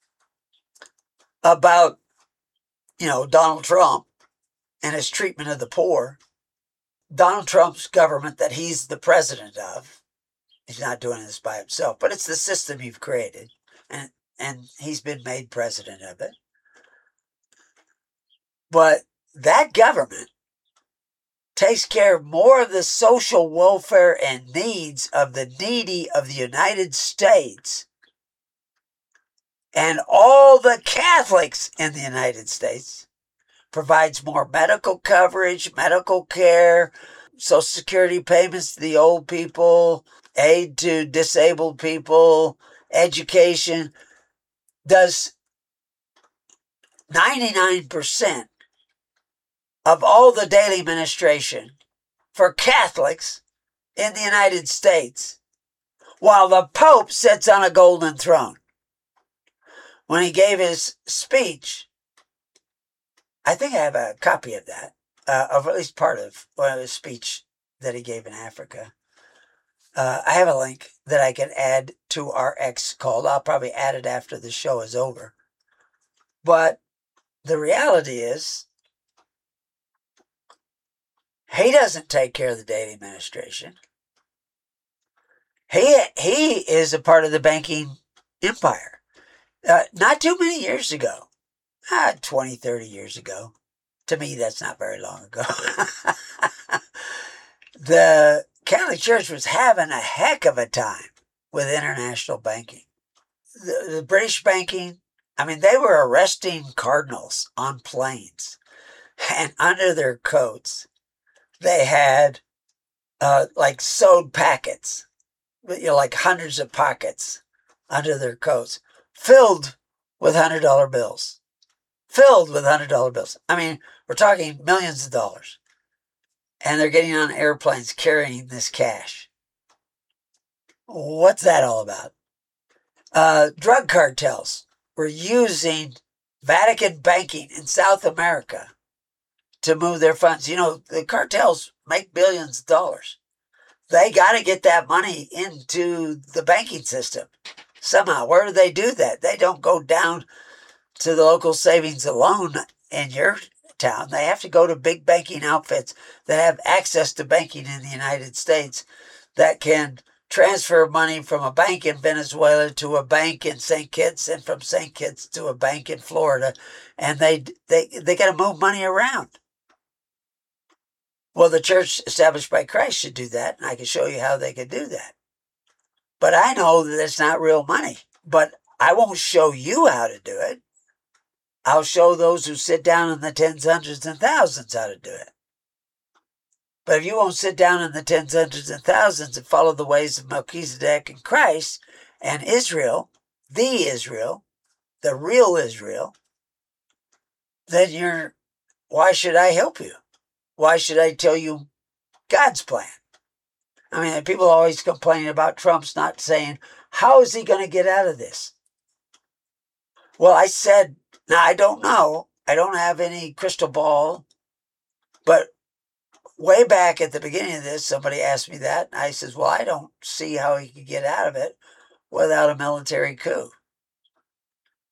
about, you know, Donald Trump and his treatment of the poor, Donald Trump's government that he's the president of, he's not doing this by himself, but it's the system you've created, and, and he's been made president of it. But that government takes care of more of the social welfare and needs of the needy of the United States and all the Catholics in the United States, provides more medical coverage, medical care, Social Security payments to the old people, aid to disabled people, education, does ninety-nine percent of all the daily ministration for Catholics in the United States, while the Pope sits on a golden throne. When he gave his speech, I think I have a copy of that, uh, of at least part of one of his speech that he gave in Africa. Uh, I have a link that I can add to our X called. I'll probably add it after the show is over. But the reality is, he doesn't take care of the daily administration. He, he is a part of the banking empire. Uh, not too many years ago, ah, twenty, thirty years ago, to me that's not very long ago, the Catholic Church was having a heck of a time with international banking. The, the British banking, I mean, they were arresting cardinals on planes, and under their coats, they had uh, like sewed packets, you know, like hundreds of pockets under their coats, filled with one hundred dollar bills. Filled with one hundred dollar bills. I mean, we're talking millions of dollars. And they're getting on airplanes carrying this cash. What's that all about? Uh, drug cartels were using Vatican banking in South America to move their funds. You know, the cartels make billions of dollars. They got to get that money into the banking system somehow. Where do they do that? They don't go down to the local savings and loan in your town. They have to go to big banking outfits that have access to banking in the United States that can transfer money from a bank in Venezuela to a bank in Saint Kitts and from Saint Kitts to a bank in Florida. And they they, they got to move money around. Well, the church established by Christ should do that, and I can show you how they could do that. But I know that it's not real money. But I won't show you how to do it. I'll show those who sit down in the tens, hundreds, and thousands how to do it. But if you won't sit down in the tens, hundreds, and thousands and follow the ways of Melchizedek and Christ and Israel, the Israel, the real Israel, then you're, why should I help you? Why should I tell you God's plan? I mean, people always complain about Trump's not saying, how is he going to get out of this? Well, I said, now I don't know. I don't have any crystal ball. But way back at the beginning of this, somebody asked me that. And I says, well, I don't see how he could get out of it without a military coup.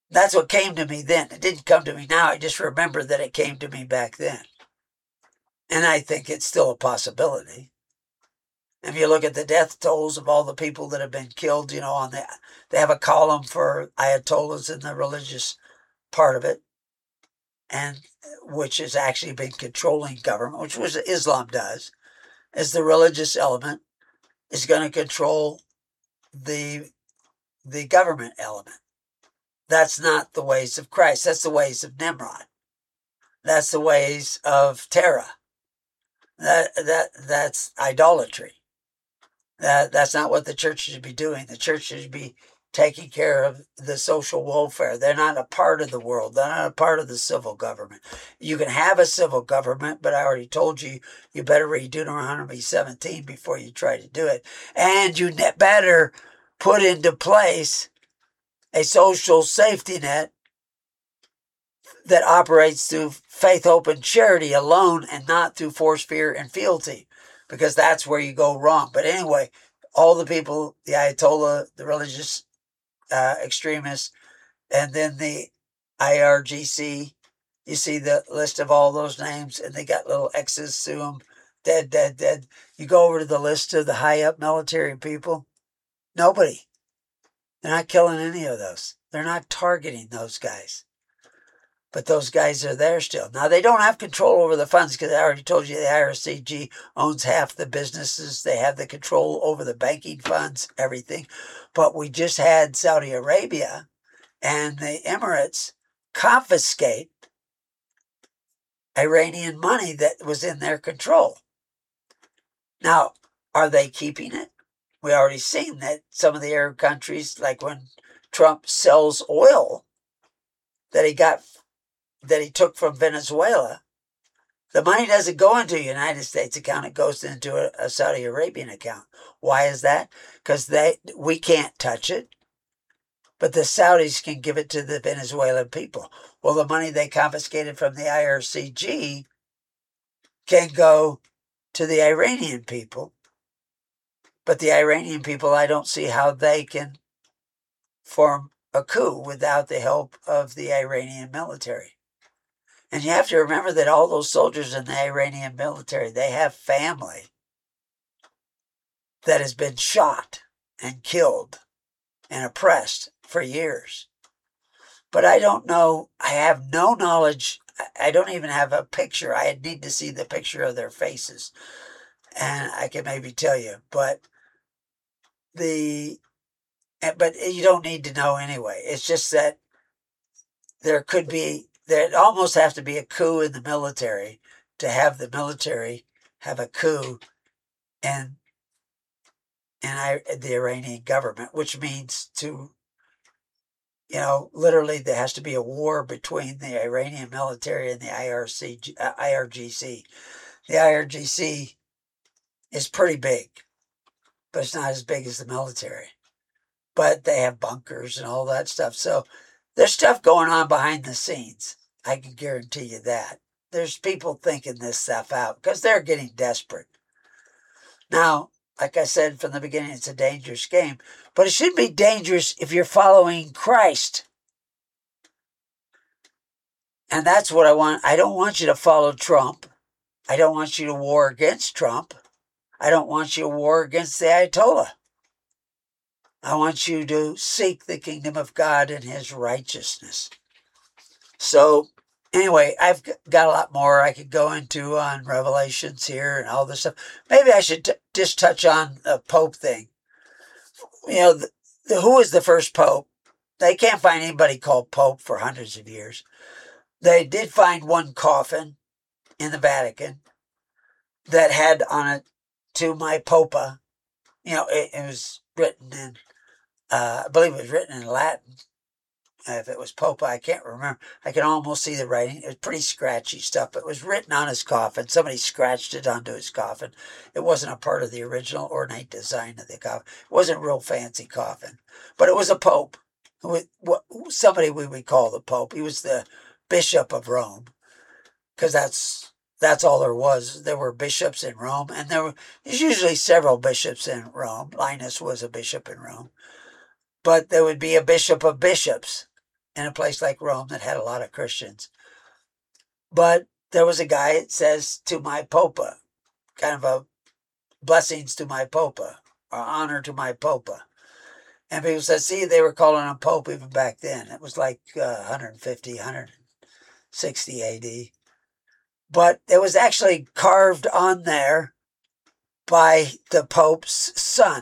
That's what came to me then. It didn't come to me now. I just remember that it came to me back then. And I think it's still a possibility. If you look at the death tolls of all the people that have been killed, you know, on the, they have a column for Ayatollahs in the religious part of it, and which has actually been controlling government, which was Islam does, is the religious element is going to control the the government element. That's not the ways of Christ. That's the ways of Nimrod. That's the ways of Terah. That that that's idolatry. That that's not what the church should be doing. The church should be taking care of the social welfare. They're not a part of the world. They're not a part of the civil government. You can have a civil government, but I already told you, you better read Deuteronomy seventeen before you try to do it. And you better put into place a social safety net that operates through faith, hope, and charity alone and not through force, fear, and fealty, because that's where you go wrong. But anyway, all the people, the Ayatollah, the religious uh, extremists, and then the I R G C, you see the list of all those names, and they got little X's to them, dead, dead, dead. You go over to the list of the high-up military people, nobody. They're not killing any of those. They're not targeting those guys. But those guys are there still. Now, they don't have control over the funds because I already told you the I R C G owns half the businesses. They have the control over the banking funds, everything. But we just had Saudi Arabia and the Emirates confiscate Iranian money that was in their control. Now, are they keeping it? We already seen that some of the Arab countries, like when Trump sells oil that he got, that he took from Venezuela, the money doesn't go into a United States account. It goes into a, a Saudi Arabian account. Why is that? Because they we can't touch it, but the Saudis can give it to the Venezuelan people. Well, the money they confiscated from the I R C G can go to the Iranian people. But the Iranian people, I don't see how they can form a coup without the help of the Iranian military. And you have to remember that all those soldiers in the Iranian military, they have family that has been shot and killed and oppressed for years. But I don't know, I have no knowledge, I don't even have a picture. I need to see the picture of their faces, and I can maybe tell you. But the, but you don't need to know anyway. It's just that there could be, there almost have to be a coup in the military to have the military have a coup in, in I, the Iranian government, which means to, you know, literally there has to be a war between the Iranian military and the I R C, uh, I R G C. The I R G C is pretty big, but it's not as big as the military. But they have bunkers and all that stuff. So there's stuff going on behind the scenes. I can guarantee you that. There's people thinking this stuff out because they're getting desperate. Now, like I said from the beginning, it's a dangerous game. But it should be dangerous if you're following Christ. And that's what I want. I don't want you to follow Trump. I don't want you to war against Trump. I don't want you to war against the Ayatollah. I want you to seek the kingdom of God and his righteousness. So, anyway, I've got a lot more I could go into on Revelations here and all this stuff. Maybe I should t- just touch on the Pope thing. You know, the, the, who was the first Pope? They can't find anybody called Pope for hundreds of years. They did find one coffin in the Vatican that had on it, "To my Popa." You know, it, it was written in, uh, I believe it was written in Latin. If it was Popa, I can't remember. I can almost see the writing. It was pretty scratchy stuff. It was written on his coffin. Somebody scratched it onto his coffin. It wasn't a part of the original ornate design of the coffin. It wasn't a real fancy coffin. But it was a Pope. Somebody we would call the Pope. He was the Bishop of Rome. Because that's that's all there was. There were bishops in Rome. And there were there's usually several bishops in Rome. Linus was a bishop in Rome. But there would be a bishop of bishops in a place like Rome that had a lot of Christians. But there was a guy that says, to my popa, kind of a blessings to my popa, or honor to my popa. And people said, see, they were calling him Pope even back then. It was like uh, one fifty, one sixty A D. But it was actually carved on there by the Pope's son.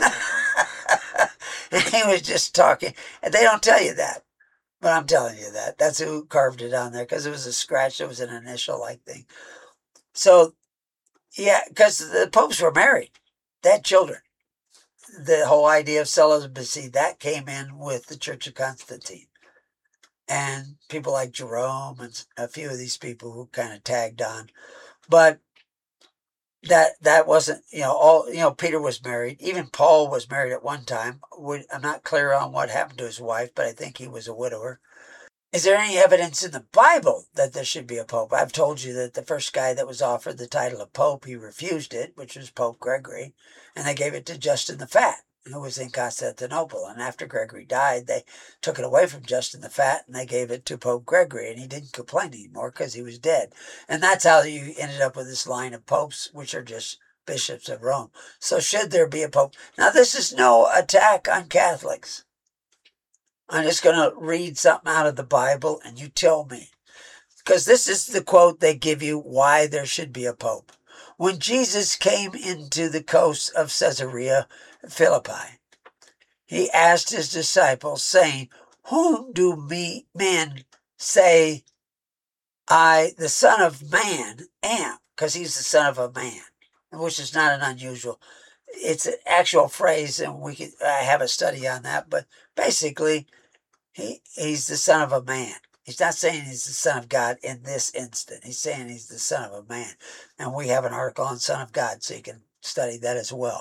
And he was just talking. And they don't tell you that. But I'm telling you that. That's who carved it on there, because it was a scratch. It was an initial-like thing. So, yeah, because the popes were married. They had children. The whole idea of celibacy, that came in with the Church of Constantine. And people like Jerome and a few of these people who kind of tagged on. But that that wasn't, you know, all, you know, Peter was married. Even Paul was married at one time. I'm not clear on what happened to his wife, but I think he was a widower. Is there any evidence in the Bible that there should be a pope? I've told you that the first guy that was offered the title of pope, he refused it, which was Pope Gregory, and they gave it to Justin the Fat, who was in Constantinople. And after Gregory died, they took it away from Justin the Fat, and they gave it to Pope Gregory, and he didn't complain anymore because he was dead. And that's how you ended up with this line of popes, which are just bishops of Rome. So should there be a pope? Now, this is no attack on Catholics. I'm just going to read something out of the Bible, and you tell me. Because this is the quote they give you why there should be a pope. When Jesus came into the coast of Caesarea Philippi, he asked his disciples, saying, whom do me men say I, the Son of Man, am? Because he's the Son of a man, which is not an unusual. It's an actual phrase, and we could I have a study on that. But basically, he he's the Son of a man. He's not saying he's the Son of God in this instant. He's saying he's the Son of a man. And we have an article on Son of God, so you can study that as well.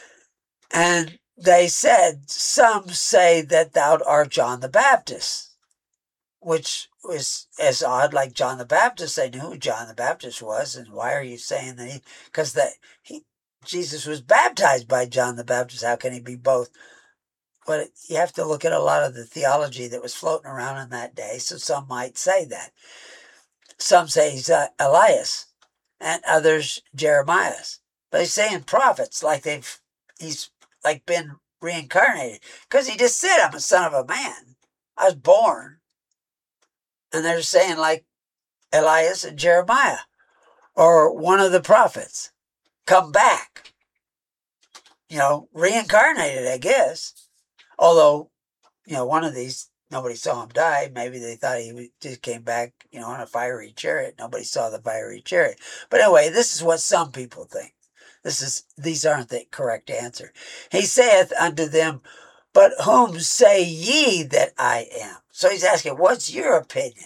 And they said, some say that thou art John the Baptist, which was as odd, like John the Baptist. They knew who John the Baptist was, and why are you saying that he, because that he, Jesus was baptized by John the Baptist. How can he be both? But you have to look at a lot of the theology that was floating around in that day, so some might say that. Some say he's uh, Elias, and others Jeremiah. But he's saying prophets, like they've he's like been reincarnated, because he just said, I'm a son of a man. I was born. And they're saying like Elias and Jeremiah, or one of the prophets, come back. You know, reincarnated, I guess. Although, you know, one of these, nobody saw him die. Maybe they thought he just came back, you know, on a fiery chariot. Nobody saw the fiery chariot. But anyway, this is what some people think. This is, these aren't the correct answer. He saith unto them, but whom say ye that I am? So he's asking, what's your opinion?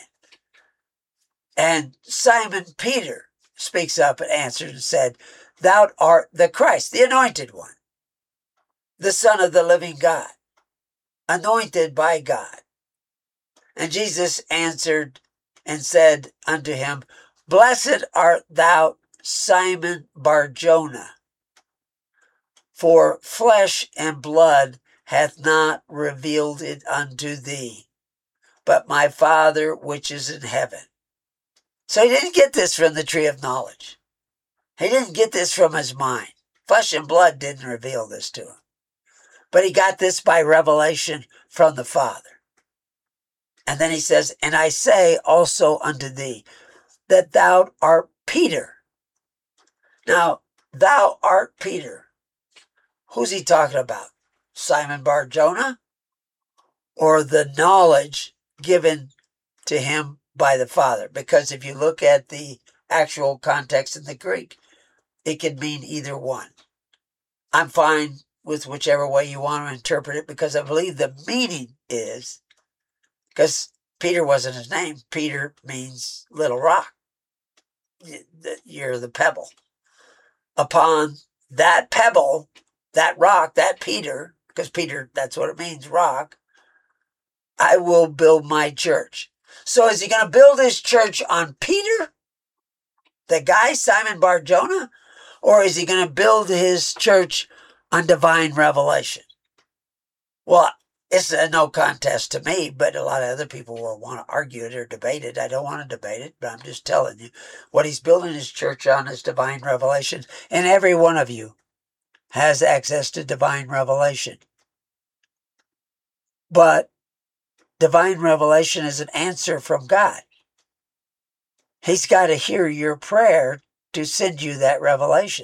And Simon Peter speaks up and answered and said, thou art the Christ, the anointed one, the Son of the living God, anointed by God. And Jesus answered and said unto him, blessed art thou, Simon Bar-Jonah, for flesh and blood hath not revealed it unto thee, but my Father which is in heaven. So he didn't get this from the tree of knowledge. He didn't get this from his mind. Flesh and blood didn't reveal this to him. But he got this by revelation from the Father. And then he says, and I say also unto thee, that thou art Peter. Now, thou art Peter. Who's he talking about? Simon Bar-Jonah? Or the knowledge given to him by the Father? Because if you look at the actual context in the Greek, it could mean either one. I'm fine with whichever way you want to interpret it, because I believe the meaning is, because Peter wasn't his name. Peter means little rock. You're the pebble. Upon that pebble, that rock, that Peter, because Peter, that's what it means, rock, I will build my church. So is he going to build his church on Peter, the guy, Simon Bar-Jonah, or is he going to build his church on divine revelation? Well, It's a no contest to me, but a lot of other people will want to argue it or debate it. I don't want to debate it, but I'm just telling you what he's building his church on is divine revelation. And every one of you has access to divine revelation. But divine revelation is an answer from God. He's got to hear your prayer to send you that revelation.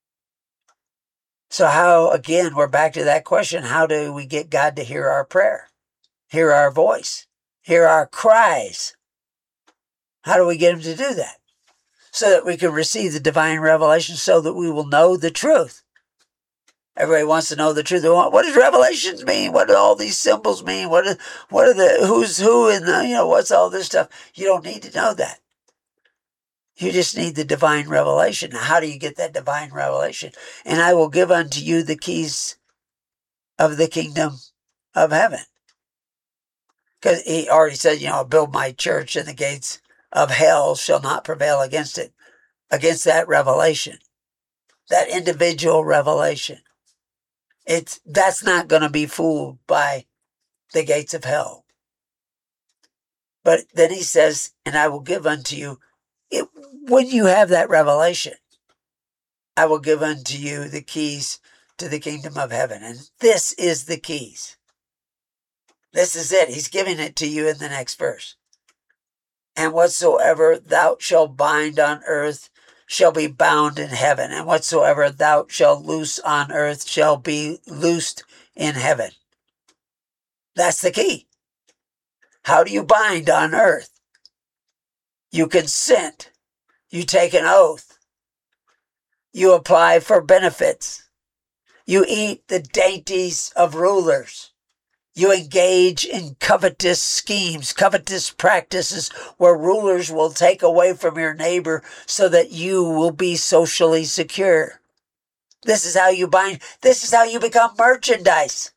So how, again, we're back to that question, how do we get God to hear our prayer, hear our voice, hear our cries? How do we get him to do that? So that we can receive the divine revelation so that we will know the truth. Everybody wants to know the truth. What does revelations mean? What do all these symbols mean? What are, what are the, who's who and the, you know, what's all this stuff? You don't need to know that. You just need the divine revelation. Now, how do you get that divine revelation? And I will give unto you the keys of the kingdom of heaven. Because he already said, you know, build my church and the gates of hell shall not prevail against it. Against that revelation. That individual revelation. It's, that's not going to be fooled by the gates of hell. But then he says, and I will give unto you, it, when you have that revelation, I will give unto you the keys to the kingdom of heaven. And this is the keys. This is it. He's giving it to you in the next verse. And whatsoever thou shalt bind on earth shall be bound in heaven. And whatsoever thou shalt loose on earth shall be loosed in heaven. That's the key. How do you bind on earth? You consent. You take an oath. You apply for benefits. You eat the dainties of rulers. You engage in covetous schemes, covetous practices where rulers will take away from your neighbor so that you will be socially secure. This is how you bind. This is how you become merchandise.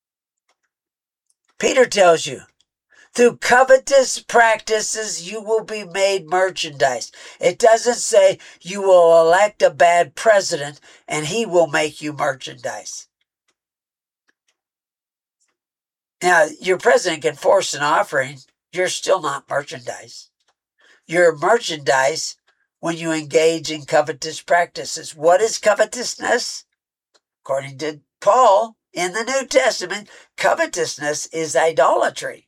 Peter tells you, through covetous practices, you will be made merchandise. It doesn't say you will elect a bad president and he will make you merchandise. Now, your president can force an offering. You're still not merchandise. You're merchandise when you engage in covetous practices. What is covetousness? According to Paul in the New Testament, covetousness is idolatry.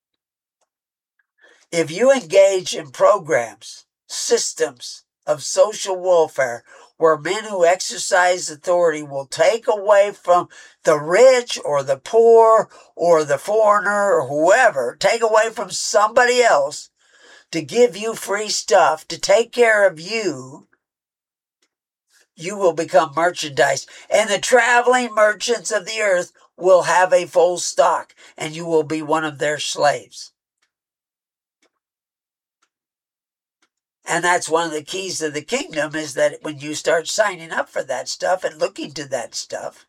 If you engage in programs, systems of social welfare, where men who exercise authority will take away from the rich or the poor or the foreigner or whoever, take away from somebody else to give you free stuff, to take care of you, you will become merchandise. And the traveling merchants of the earth will have a full stock, and you will be one of their slaves. And that's one of the keys to the kingdom, is that when you start signing up for that stuff and looking to that stuff,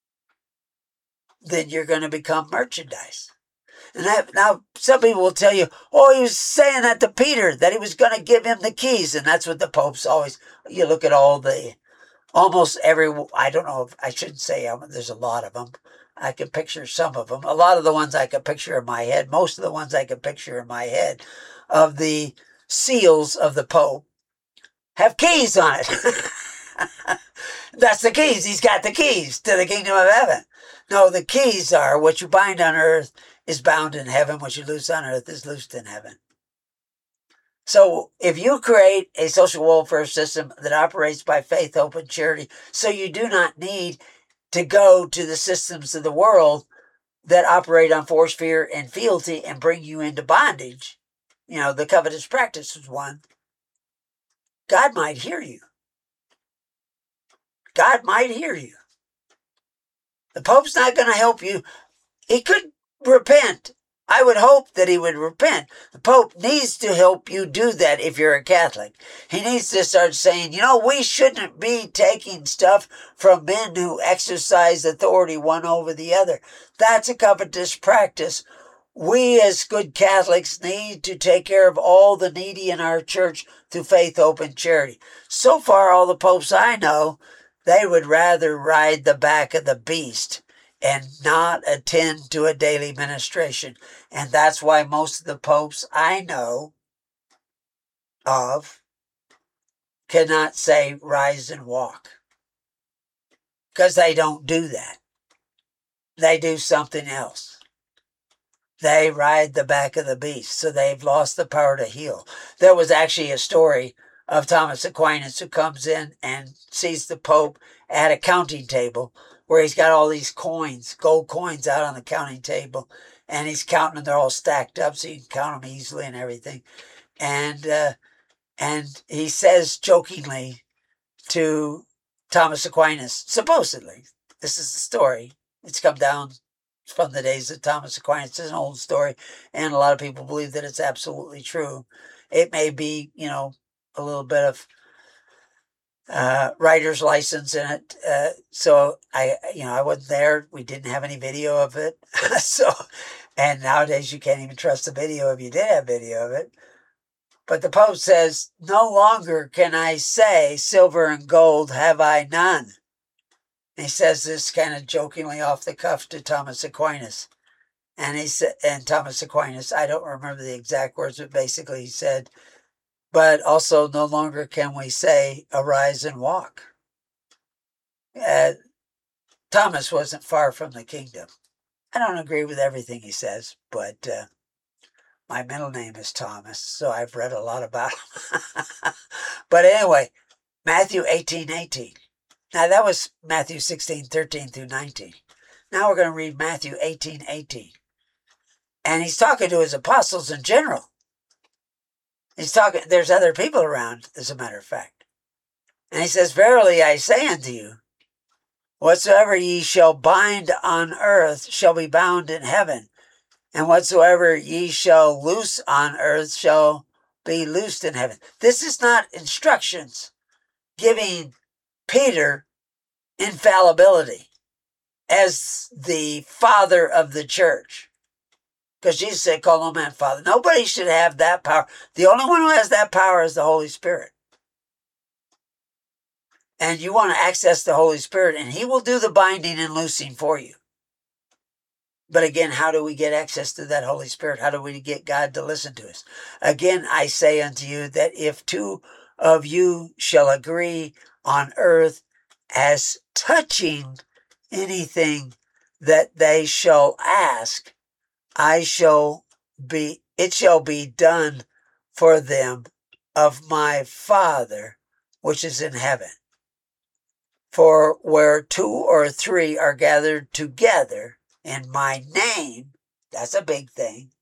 then you're going to become merchandise. And that, now, some people will tell you, oh, he was saying that to Peter, that he was going to give him the keys. And that's what the popes always, you look at all the, almost every, I don't know, if I shouldn't say um, there's a lot of them. I can picture some of them. A lot of the ones I can picture in my head, most of the ones I can picture in my head of the seals of the Pope have keys on it. That's the keys. He's got the keys to the kingdom of heaven. No, the keys are what you bind on earth is bound in heaven. What you loose on earth is loosed in heaven. So if you create a social welfare system that operates by faith, hope, and charity, so you do not need to go to the systems of the world that operate on force, fear, and fealty and bring you into bondage. You know, the covetous practice is one. God might hear you. God might hear you. The Pope's not going to help you. He could repent. I would hope that he would repent. The Pope needs to help you do that if you're a Catholic. He needs to start saying, you know, we shouldn't be taking stuff from men who exercise authority one over the other. That's a covetous practice. We as good Catholics need to take care of all the needy in our church through faith, hope, and charity. So far, all the popes I know, they would rather ride the back of the beast and not attend to a daily ministration. And that's why most of the popes I know of cannot say rise and walk, because they don't do that. They do something else. They ride the back of the beast, so they've lost the power to heal. There was actually a story of Thomas Aquinas who comes in and sees the Pope at a counting table where he's got all these coins, gold coins out on the counting table, and he's counting them. They're all stacked up so you can count them easily and everything. And, uh, and he says jokingly to Thomas Aquinas, supposedly, this is the story, it's come down from the days of Thomas Aquinas. It's an old story, and a lot of people believe that it's absolutely true. It may be, you know, a little bit of uh, writer's license in it. Uh, so I, you know, I wasn't there. We didn't have any video of it. so, and nowadays you can't even trust the video if you did have video of it. But the Pope says, no longer can I say silver and gold have I none. And he says this kind of jokingly off the cuff to Thomas Aquinas. And he said, and Thomas Aquinas, I don't remember the exact words, but basically he said, but also no longer can we say arise and walk. Uh, Thomas wasn't far from the kingdom. I don't agree with everything he says, but uh, my middle name is Thomas, so I've read a lot about him. But anyway, Matthew eighteen eighteen. Now that was Matthew sixteen thirteen through nineteen. Now we're going to read Matthew eighteen eighteen. And he's talking to his apostles in general. He's talking, there's other people around, as a matter of fact. And he says, verily I say unto you, whatsoever ye shall bind on earth shall be bound in heaven, and whatsoever ye shall loose on earth shall be loosed in heaven. This is not instructions giving Peter infallibility as the father of the church. Because Jesus said, call no man father. Nobody should have that power. The only one who has that power is the Holy Spirit. And you want to access the Holy Spirit, and he will do the binding and loosing for you. But again, how do we get access to that Holy Spirit? How do we get God to listen to us? Again, I say unto you that if two of you shall agree on earth as touching anything that they shall ask, I shall be, it shall be done for them of my Father which is in heaven. For where two or three are gathered together in my name, that's a big thing,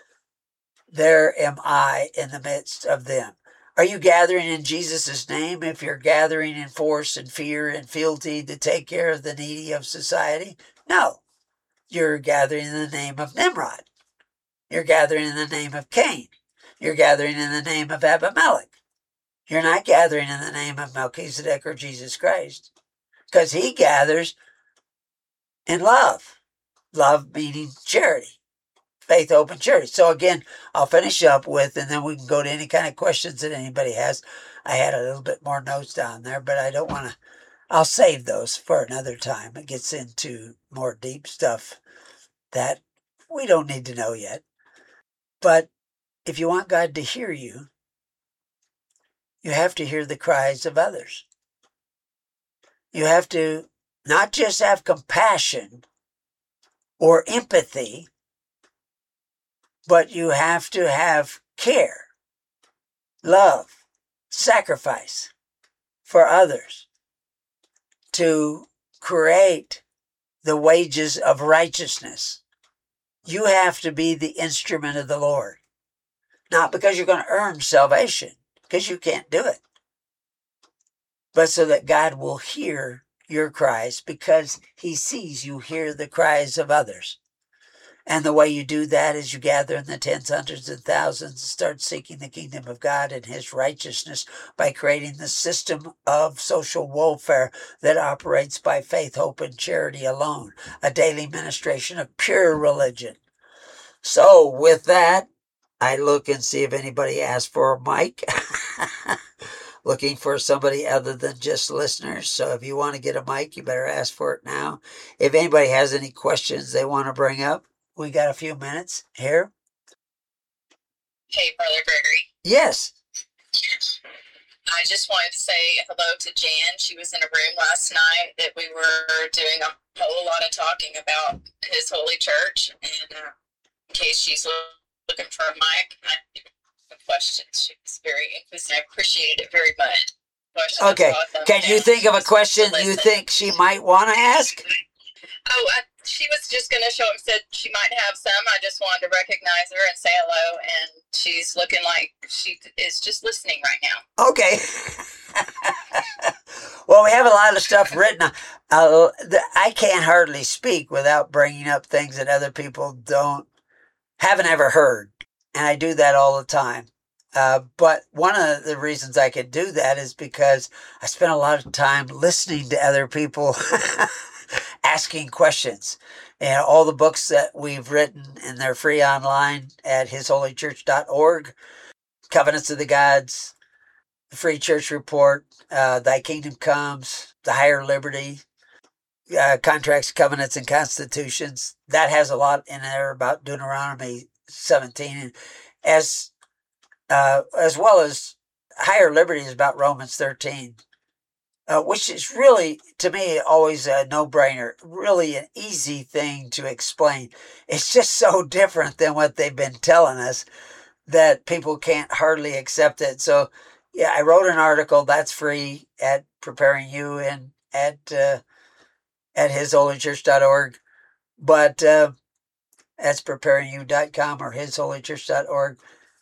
there am I in the midst of them. Are you gathering in Jesus' name if you're gathering in force and fear and fealty to take care of the needy of society? No. You're gathering in the name of Nimrod. You're gathering in the name of Cain. You're gathering in the name of Abimelech. You're not gathering in the name of Melchizedek or Jesus Christ, because he gathers in love. Love meaning charity. Faith, hope, and charity. So again, I'll finish up with, and then we can go to any kind of questions that anybody has. I had a little bit more notes down there, but I don't want to, I'll save those for another time. It gets into more deep stuff that we don't need to know yet. But if you want God to hear you, you have to hear the cries of others. You have to not just have compassion or empathy, but you have to have care, love, sacrifice for others to create the wages of righteousness. You have to be the instrument of the Lord. Not because you're going to earn salvation, because you can't do it, but so that God will hear your cries, because he sees you hear the cries of others. And the way you do that is you gather in the tens, hundreds, and thousands and start seeking the kingdom of God and his righteousness by creating the system of social welfare that operates by faith, hope, and charity alone. A daily ministration of pure religion. So with that, I look and see if anybody asks for a mic. looking for somebody other than just listeners. So if you want to get a mic, you better ask for it now. If anybody has any questions they want to bring up, we got a few minutes here. Hey, Brother Gregory. Yes. I just wanted to say hello to Jan. She was in a room last night that we were doing a whole lot of talking about His Holy Church. And uh, in case she's looking for a mic, I have questions. She was very inquisitive. I appreciated it very much. Questions Okay. Can you think of a question you think she might want to ask? Oh, I, she was just going to show up, said she might have some. I just wanted to recognize her and say hello, and she's looking like she is just listening right now. Okay. Well, we have a lot of stuff written. Uh, I can't hardly speak without bringing up things that other people don't, haven't ever heard, and I do that all the time. Uh, but one of the reasons I can do that is because I spend a lot of time listening to other people asking questions. And all the books that we've written, and they're free online at his holy church dot org, Covenants of the Gods, the Free Church Report, uh, Thy Kingdom Comes, The Higher Liberty, uh, Contracts, Covenants, and Constitutions. That has a lot in there about Deuteronomy seventeen, and as uh, as well as Higher Liberty is about Romans thirteen. Uh, which is really, to me, always a no-brainer, really an easy thing to explain. It's just so different than what they've been telling us that people can't hardly accept it. So, yeah, I wrote an article that's free at Preparing You and at uh, at his holy church dot org, but uh, that's preparing you dot com or his holy church dot org.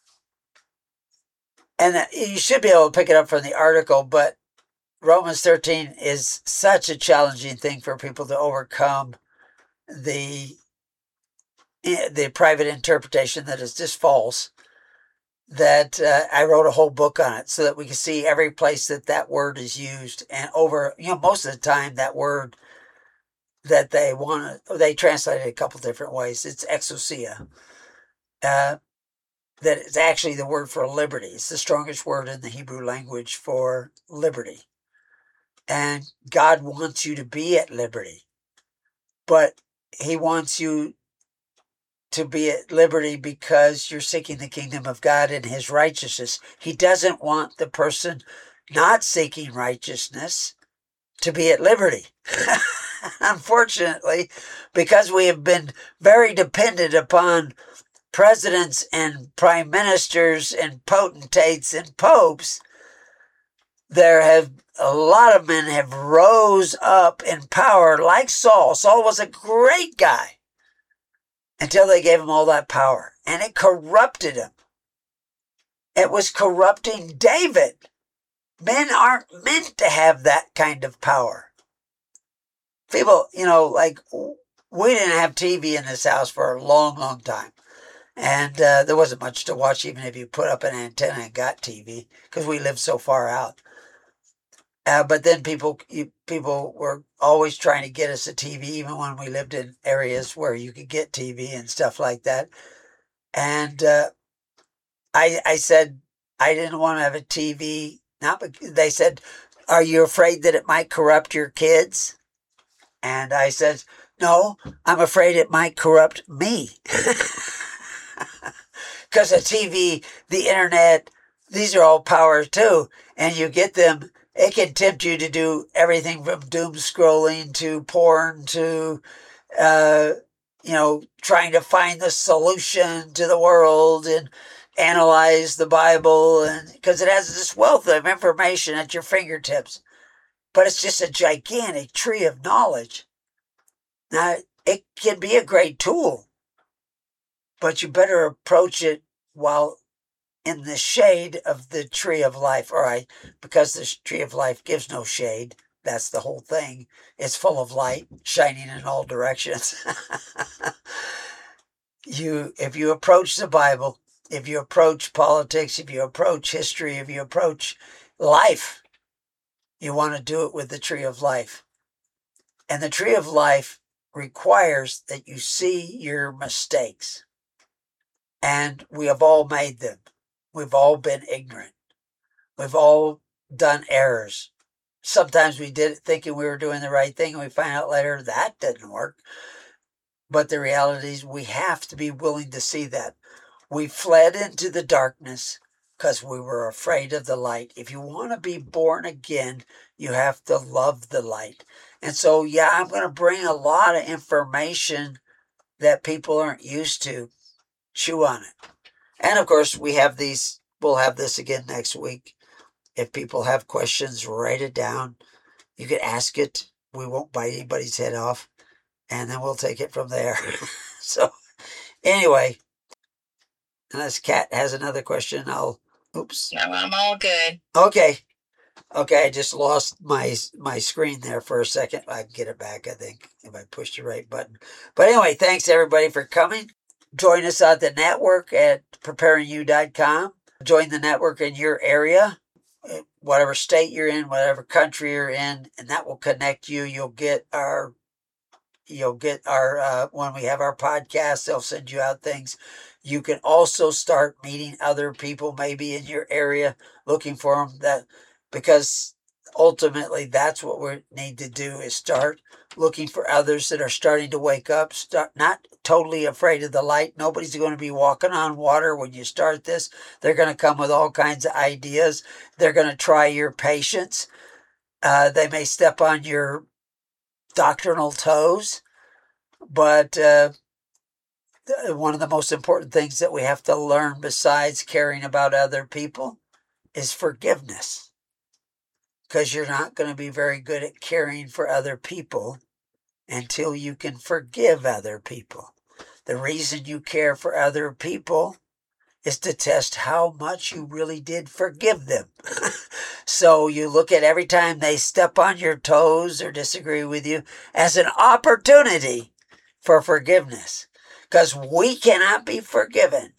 And uh, you should be able to pick it up from the article, but Romans thirteen is such a challenging thing for people to overcome the the private interpretation that is just false, that uh, I wrote a whole book on it so that we can see every place that that word is used. And over, you know, most of the time that word that they want to, they translate it a couple different ways. It's exousia. Uh, that is actually the word for liberty. It's the strongest word in the Hebrew language for liberty. And God wants you to be at liberty, but He wants you to be at liberty because you're seeking the kingdom of God and His righteousness. He doesn't want the person not seeking righteousness to be at liberty. Unfortunately, because we have been very dependent upon presidents and prime ministers and potentates and popes, there have a lot of men have rose up in power like Saul. Saul was a great guy until they gave him all that power, and it corrupted him. It was corrupting David. Men aren't meant to have that kind of power. People, you know, like, we didn't have T V in this house for a long, long time. And uh, there wasn't much to watch, even if you put up an antenna and got T V, because we lived so far out. Uh, but then people you, people were always trying to get us a T V, even when we lived in areas where you could get T V and stuff like that. And uh, I I said I didn't want to have a T V. Not because they said, "Are you afraid that it might corrupt your kids?" And I said, "No, I'm afraid it might corrupt me." Because the T V, the internet, these are all powers too, and you get them. It can tempt you to do everything from doom scrolling to porn to, uh, you know, trying to find the solution to the world and analyze the Bible, and because it has this wealth of information at your fingertips. But it's just a gigantic tree of knowledge. Now, it can be a great tool, but you better approach it while in the shade of the tree of life. All right, because the tree of life gives no shade. That's the whole thing. It's full of light, shining in all directions. you, if you approach the Bible, if you approach politics, if you approach history, if you approach life, you want to do it with the tree of life. And the tree of life requires that you see your mistakes. And we have all made them. We've all been ignorant. We've all done errors. Sometimes we did it thinking we were doing the right thing, and we find out later that didn't work. But the reality is we have to be willing to see that. We fled into the darkness because we were afraid of the light. If you want to be born again, you have to love the light. And so, yeah, I'm going to bring a lot of information that people aren't used to. Chew on it. And, of course, we have these, we'll have this again next week. If people have questions, write it down. You can ask it. We won't bite anybody's head off. And then we'll take it from there. So, anyway, unless Kat has another question, I'll, oops. No, I'm all good. Okay. Okay, I just lost my my screen there for a second. I can get it back, I think, if I push the right button. But anyway, thanks, everybody, for coming. Join us on the network at preparing you dot com. Join the network in your area, whatever state you're in, whatever country you're in, and that will connect you. You'll get our, you'll get our, uh, when we have our podcast, they'll send you out things. You can also start meeting other people maybe in your area, looking for them, that, because ultimately that's what we need to do, is start looking for others that are starting to wake up, start not totally afraid of the light. Nobody's going to be walking on water when you start this. They're going to come with all kinds of ideas. They're going to try your patience. Uh, they may step on your doctrinal toes, but uh, one of the most important things that we have to learn besides caring about other people is forgiveness. Because you're not going to be very good at caring for other people until you can forgive other people. The reason you care for other people is to test how much you really did forgive them. So you look at every time they step on your toes or disagree with you as an opportunity for forgiveness. Because we cannot be forgiven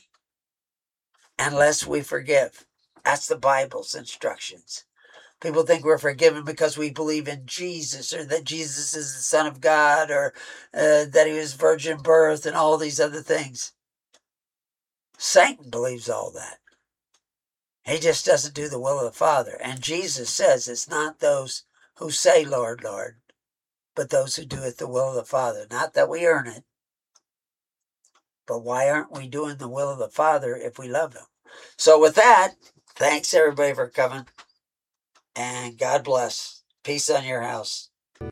unless we forgive. That's the Bible's instructions. People think we're forgiven because we believe in Jesus, or that Jesus is the Son of God, or uh, that he was virgin birth, and all these other things. Satan believes all that. He just doesn't do the will of the Father. And Jesus says it's not those who say, Lord, Lord, but those who doeth the will of the Father. Not that we earn it, but why aren't we doing the will of the Father if we love him? So with that, thanks everybody for coming. And God bless. Peace on your house.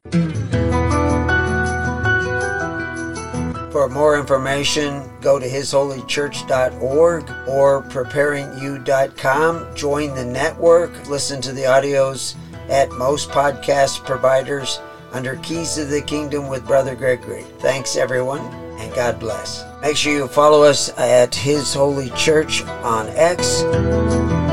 For more information, go to his holy church dot org or preparing you dot com. Join the network. Listen to the audios at most podcast providers under Keys to the Kingdom with Brother Gregory. Thanks, everyone, and God bless. Make sure you follow us at His Holy Church on X.